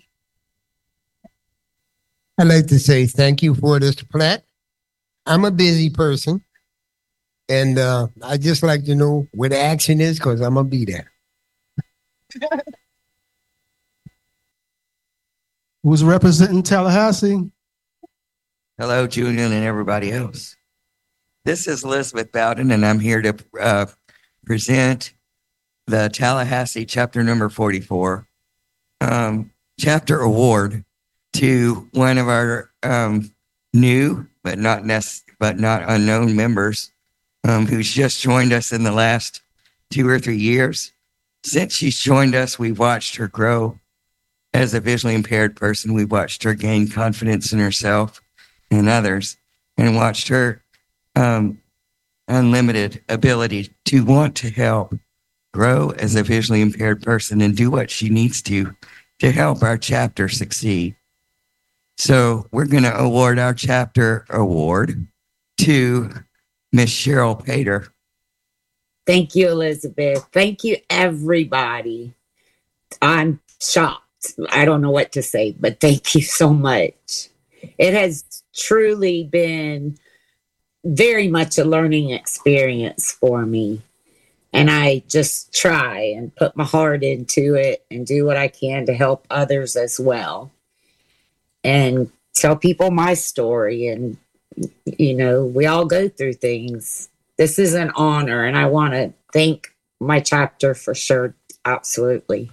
I'd like to say thank you for this plaque. I'm a busy person, and uh, I just like to know where the action is because I'm going to be there. Who's representing Tallahassee? Hello, Julian and everybody else. This is Elizabeth Bowden, and I'm here to uh, present the Tallahassee chapter number forty-four um, chapter award to one of our um, new but not nec- but not unknown members um, who's just joined us in the last two or three years. Since she's joined us, we've watched her grow as a visually impaired person. We've watched her gain confidence in herself and others, and watched her um, unlimited ability to want to help grow as a visually impaired person and do what she needs to to help our chapter succeed. So we're going to award our chapter award to Miss Cheryl Pater. Thank you, Elizabeth. Thank you, everybody. I'm shocked. I don't know what to say, but thank you so much. It has truly been very much a learning experience for me. And I just try and put my heart into it and do what I can to help others as well. And tell people my story. And, you know, we all go through things. This is an honor, and I want to thank my chapter for sure. Absolutely.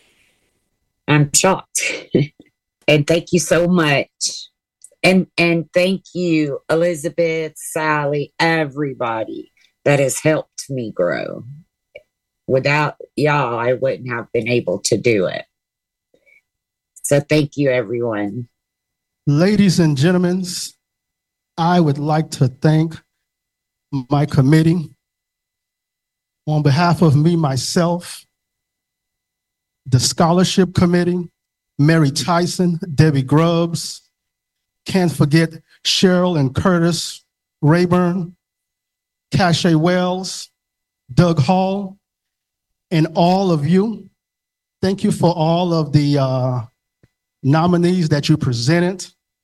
I'm shocked. And thank you so much. And and thank you, Elizabeth, Sally, everybody that has helped me grow. Without y'all, I wouldn't have been able to do it. So thank you, everyone. Ladies and gentlemen, I would like to thank my committee on behalf of me, myself, the scholarship committee, Mary Tyson, Debbie Grubbs, can't forget Cheryl and Curtis Rayburn, Cache Wells, Doug Hall, and all of you. Thank you for all of the uh, nominees that you presented.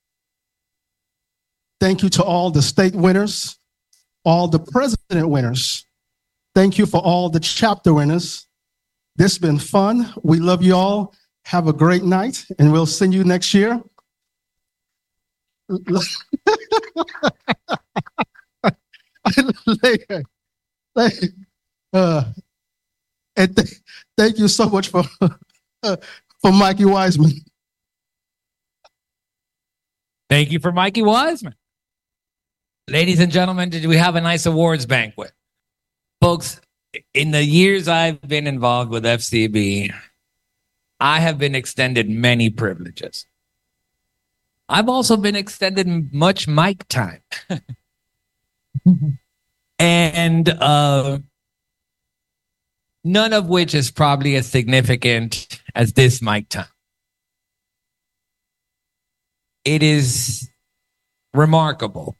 Thank you to all the state winners, all the president winners. Thank you for all the chapter winners. This has been fun. We love you all. Have a great night, and we'll see you next year. uh, and th- thank you so much for uh, for Mikey Wiseman. Thank you for Mikey Wiseman. Ladies and gentlemen, did we have a nice awards banquet? Folks, in the years I've been involved with F C B, I have been extended many privileges. I've also been extended much mic time. and uh, none of which is probably as significant as this mic time. It is remarkable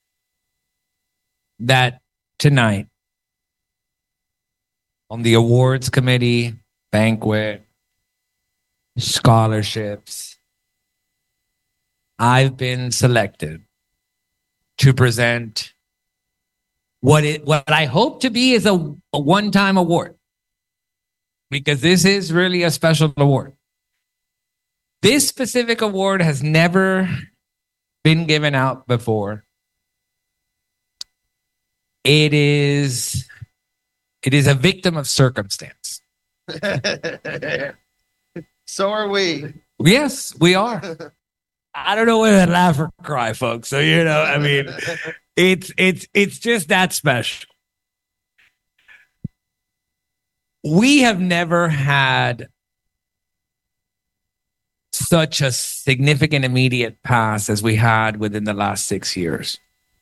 that tonight on the awards committee, banquet, scholarships, I've been selected to present what it what I hope to be is a, a one-time award, because this is really a special award. This specific award has never been given out before. It is it is a victim of circumstance. So are we. Yes, we are. I don't know whether to laugh or cry, folks. So, you know, I mean, it's it's it's just that special. We have never had such a significant immediate pass as we had within the last six years.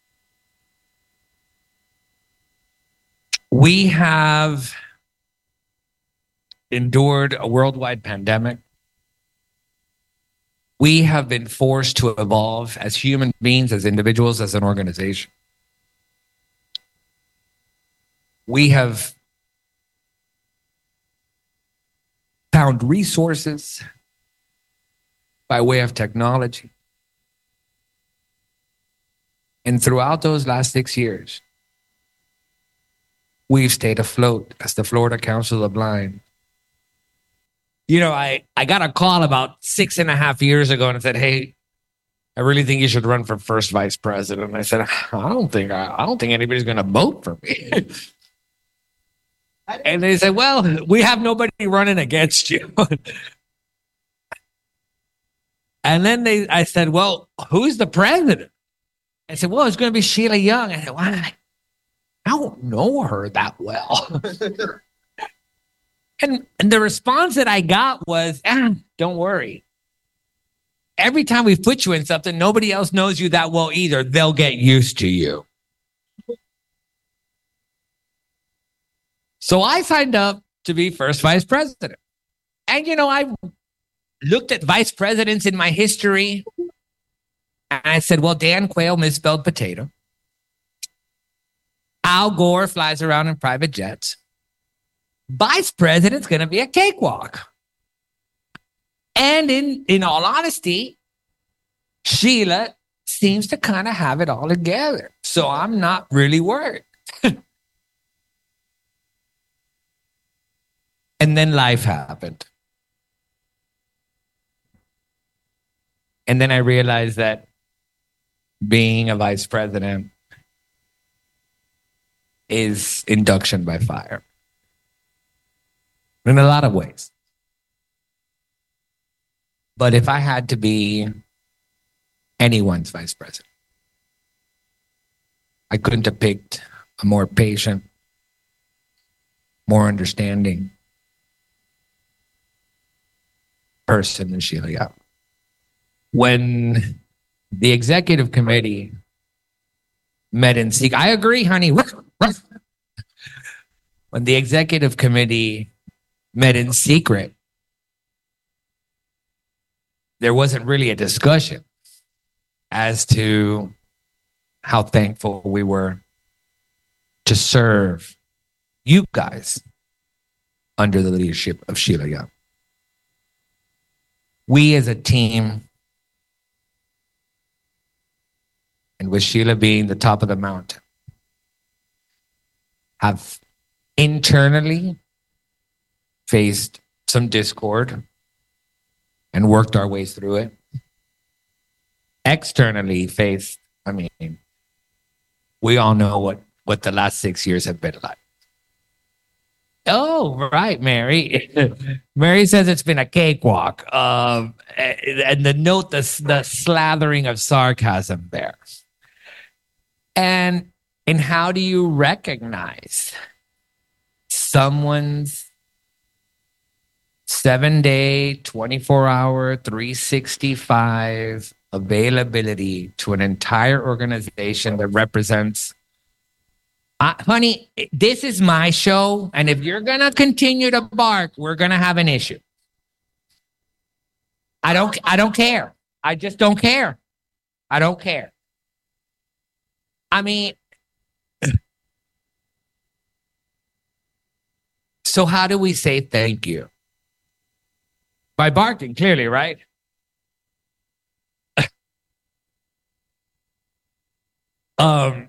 We have endured a worldwide pandemic. We have been forced to evolve as human beings, as individuals, as an organization. We have found resources by way of technology. And throughout those last six years, we've stayed afloat as the Florida Council of the Blind. You know, I, I got a call about six and a half years ago and said, hey, I really think you should run for first vice president. And I said, I don't think I, I don't think anybody's going to vote for me. And they said, well, we have nobody running against you. And then they, I said, well, who's the president? I said, well, it's going to be Sheila Young. I said, well, I don't know her that well. And, and the response that I got was, ah, don't worry. Every time we put you in something, nobody else knows you that well either. They'll get used to you. So I signed up to be first vice president. And, you know, I looked at vice presidents in my history. And I said, well, Dan Quayle misspelled potato. Al Gore flies around in private jets. Vice president's going to be a cakewalk. And in, in all honesty, Sheila seems to kind of have it all together. So I'm not really worried. And then life happened. And then I realized that being a vice president is induction by fire. In a lot of ways. But if I had to be anyone's vice president, I couldn't have picked a more patient, more understanding person than Sheila Young. When the executive committee met in secret, I agree, honey. When the executive committee met in secret, there wasn't really a discussion as to how thankful we were to serve you guys under the leadership of Sheila Young. We as a team, and with Sheila being the top of the mountain, have internally faced some discord and worked our ways through it. Externally faced, I mean, we all know what, what the last six years have been like. Oh, right, Mary. Mary says it's been a cakewalk. Um, and the note, the, the slathering of sarcasm there. And, and how do you recognize someone's seven day, twenty-four hour, three sixty-five availability to an entire organization that represents Uh, honey, this is my show, and if you're gonna continue to bark, we're gonna have an issue. I don't, I don't care. I just don't care. I don't care. I mean, so how do we say thank you? By barking, clearly, right? um.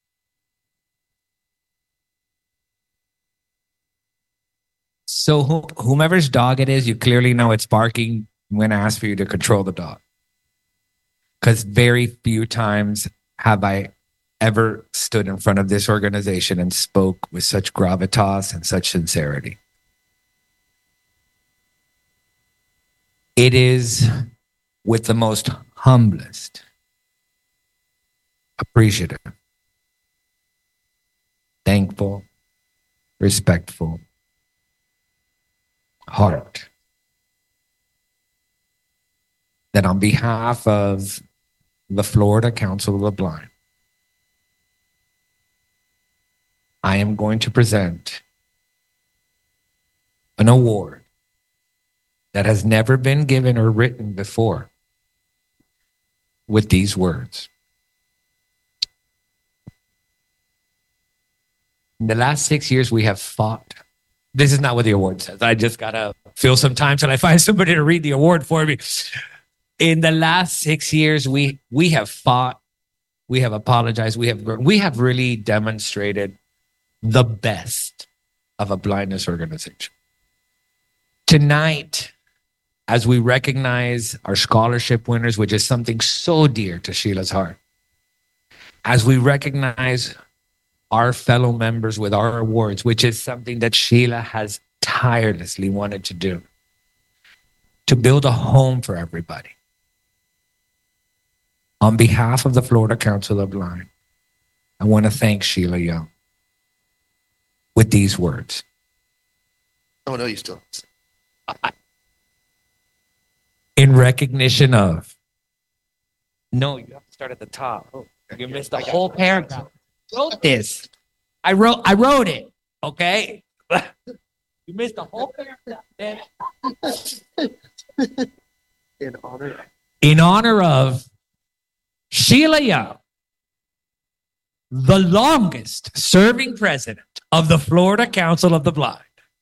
So wh- whomever's dog it is, you clearly know it's barking when I ask for you to control the dog. Because very few times have I ever stood in front of this organization and spoke with such gravitas and such sincerity. It is with the most humblest, appreciative, thankful, respectful heart that on behalf of the Florida Council of the Blind, I am going to present an award that has never been given or written before with these words. In the last six years, we have fought. This is not what the award says. I just gotta fill some time till I find somebody to read the award for me. In the last six years, we we have fought, we have apologized, we have grown, we have really demonstrated the best of a blindness organization. Tonight, as we recognize our scholarship winners, which is something so dear to Sheila's heart, as we recognize our fellow members with our awards, which is something that Sheila has tirelessly wanted to do, to build a home for everybody. On behalf of the Florida Council of the Blind, I want to thank Sheila Young with these words. Oh, no, you still. In recognition of, no, you have to start at the top. Oh, you missed the whole paragraph. Wrote this. I wrote I wrote it. Okay. You missed the whole paragraph. In honor. In honor of Sheila Young, the longest serving president of the Florida Council of the Blind,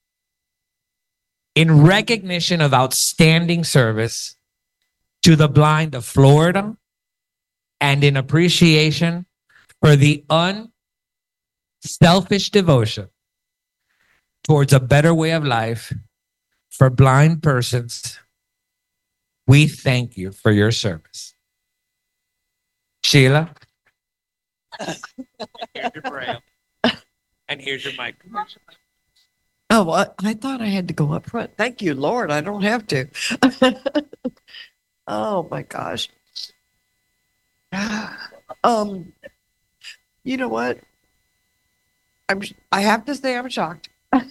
in recognition of outstanding service to the blind of Florida and in appreciation for the unselfish devotion towards a better way of life for blind persons, we thank you for your service. Sheila, here's your braille. And here's your mic. Oh, well, I thought I had to go up front. Thank you, Lord. I don't have to. Oh, my gosh. Um, you know what? I'm. I have to say I'm shocked.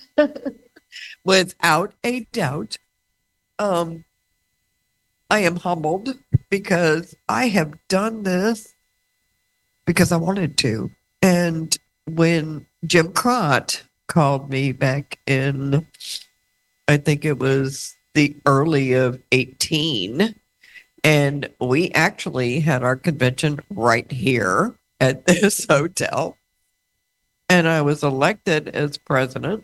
Without a doubt. Um, I am humbled because I have done this because I wanted to. And when Jim Crott called me back in, I think it was the early of eighteen, and we actually had our convention right here at this hotel. And I was elected as president.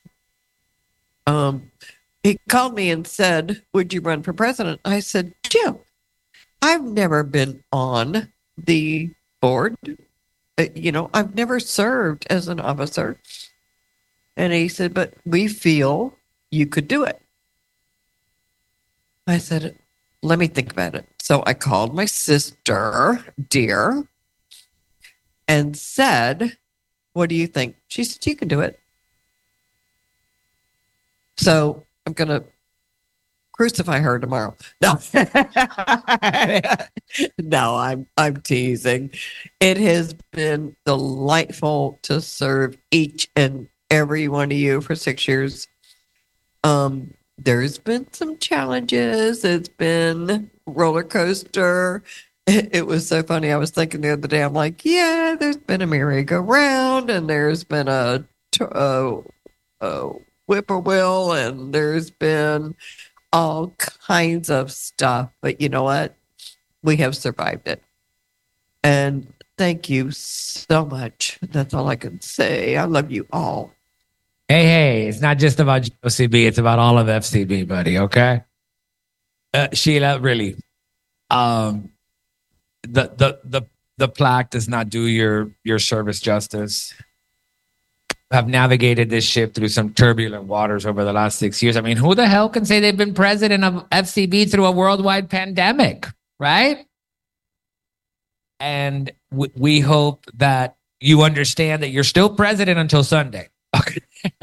Um, he called me and said, "Would you run for president?" I said, "Jim, I've never been on the board. Uh, You know, I've never served as an officer." And he said, "But we feel you could do it." I said, "Let me think about it." So I called my sister, dear, and said, "What do you think?" She said, "You can do it." So I'm going to crucify her tomorrow. No, no, I'm, I'm teasing. It has been delightful to serve each and every one of you for six years. Um, there's been some challenges. It's been roller coaster. It, it was so funny. I was thinking the other day, I'm like, yeah, there's been a merry-go-round, and there's been a, t- a, a whippoorwill, and there's been all kinds of stuff. But you know what? We have survived it. And thank you so much. That's all I can say. I love you all. Hey, hey, it's not just about G O C B. It's about all of F C B, buddy, okay? Uh, Sheila, really, um, the, the, the, the plaque does not do your, your service justice. Have navigated this ship through some turbulent waters over the last six years. I mean, who the hell can say they've been president of F C B through a worldwide pandemic, right? And w- we hope that you understand that you're still president until Sunday. Okay.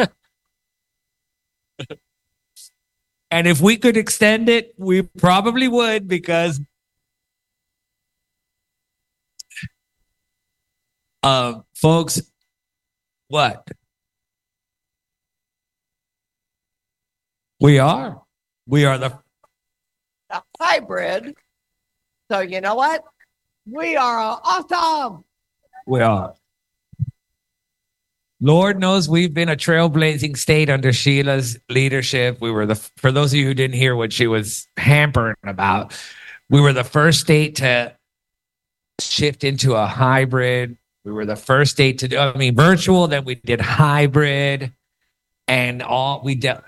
And if we could extend it, we probably would, because uh, folks, what? We are. We are the A hybrid. So you know what? We are awesome. We are. Lord knows we've been a trailblazing state under Sheila's leadership. We were the, for those of you who didn't hear what she was hampering about, we were the first state to shift into a hybrid. We were the first state to do, I mean, virtual, then we did hybrid, and all we did.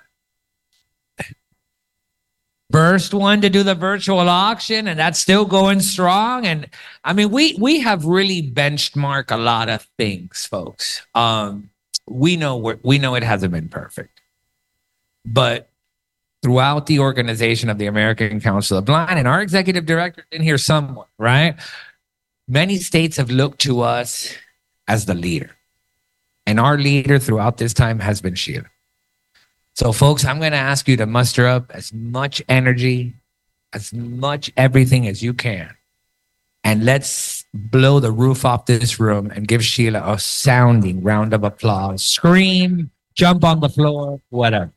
First one to do the virtual auction, and that's still going strong. And I mean, we we have really benchmarked a lot of things, folks. Um, we know we're, we know it hasn't been perfect, but throughout the organization of the American Council of the Blind, and our executive director in here somewhat, right? Many states have looked to us as the leader, and our leader throughout this time has been Sheila. So, folks, I'm going to ask you to muster up as much energy, as much everything as you can. And let's blow the roof off this room and give Sheila a sounding round of applause. Scream, jump on the floor, whatever.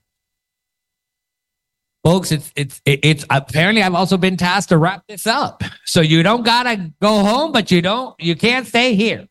Folks, it's, it's, it's apparently I've also been tasked to wrap this up. So you don't got to go home, but you don't, you can't stay here.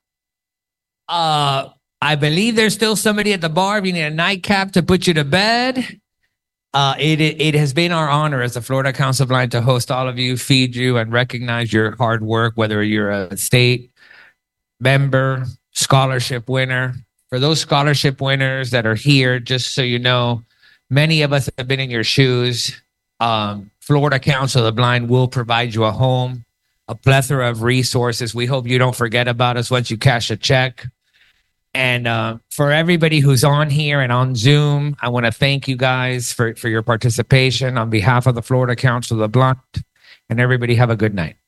uh, I believe there's still somebody at the bar if you need a nightcap to put you to bed. Uh, it, it it has been our honor as the Florida Council of Blind to host all of you, feed you, and recognize your hard work, whether you're a state member, scholarship winner. For those scholarship winners that are here, just so you know, many of us have been in your shoes. Um, Florida Council of the Blind will provide you a home, a plethora of resources. We hope you don't forget about us once you cash a check. And uh, for everybody who's on here and on Zoom, I want to thank you guys for, for your participation on behalf of the Florida Council of the Blind. And everybody have a good night.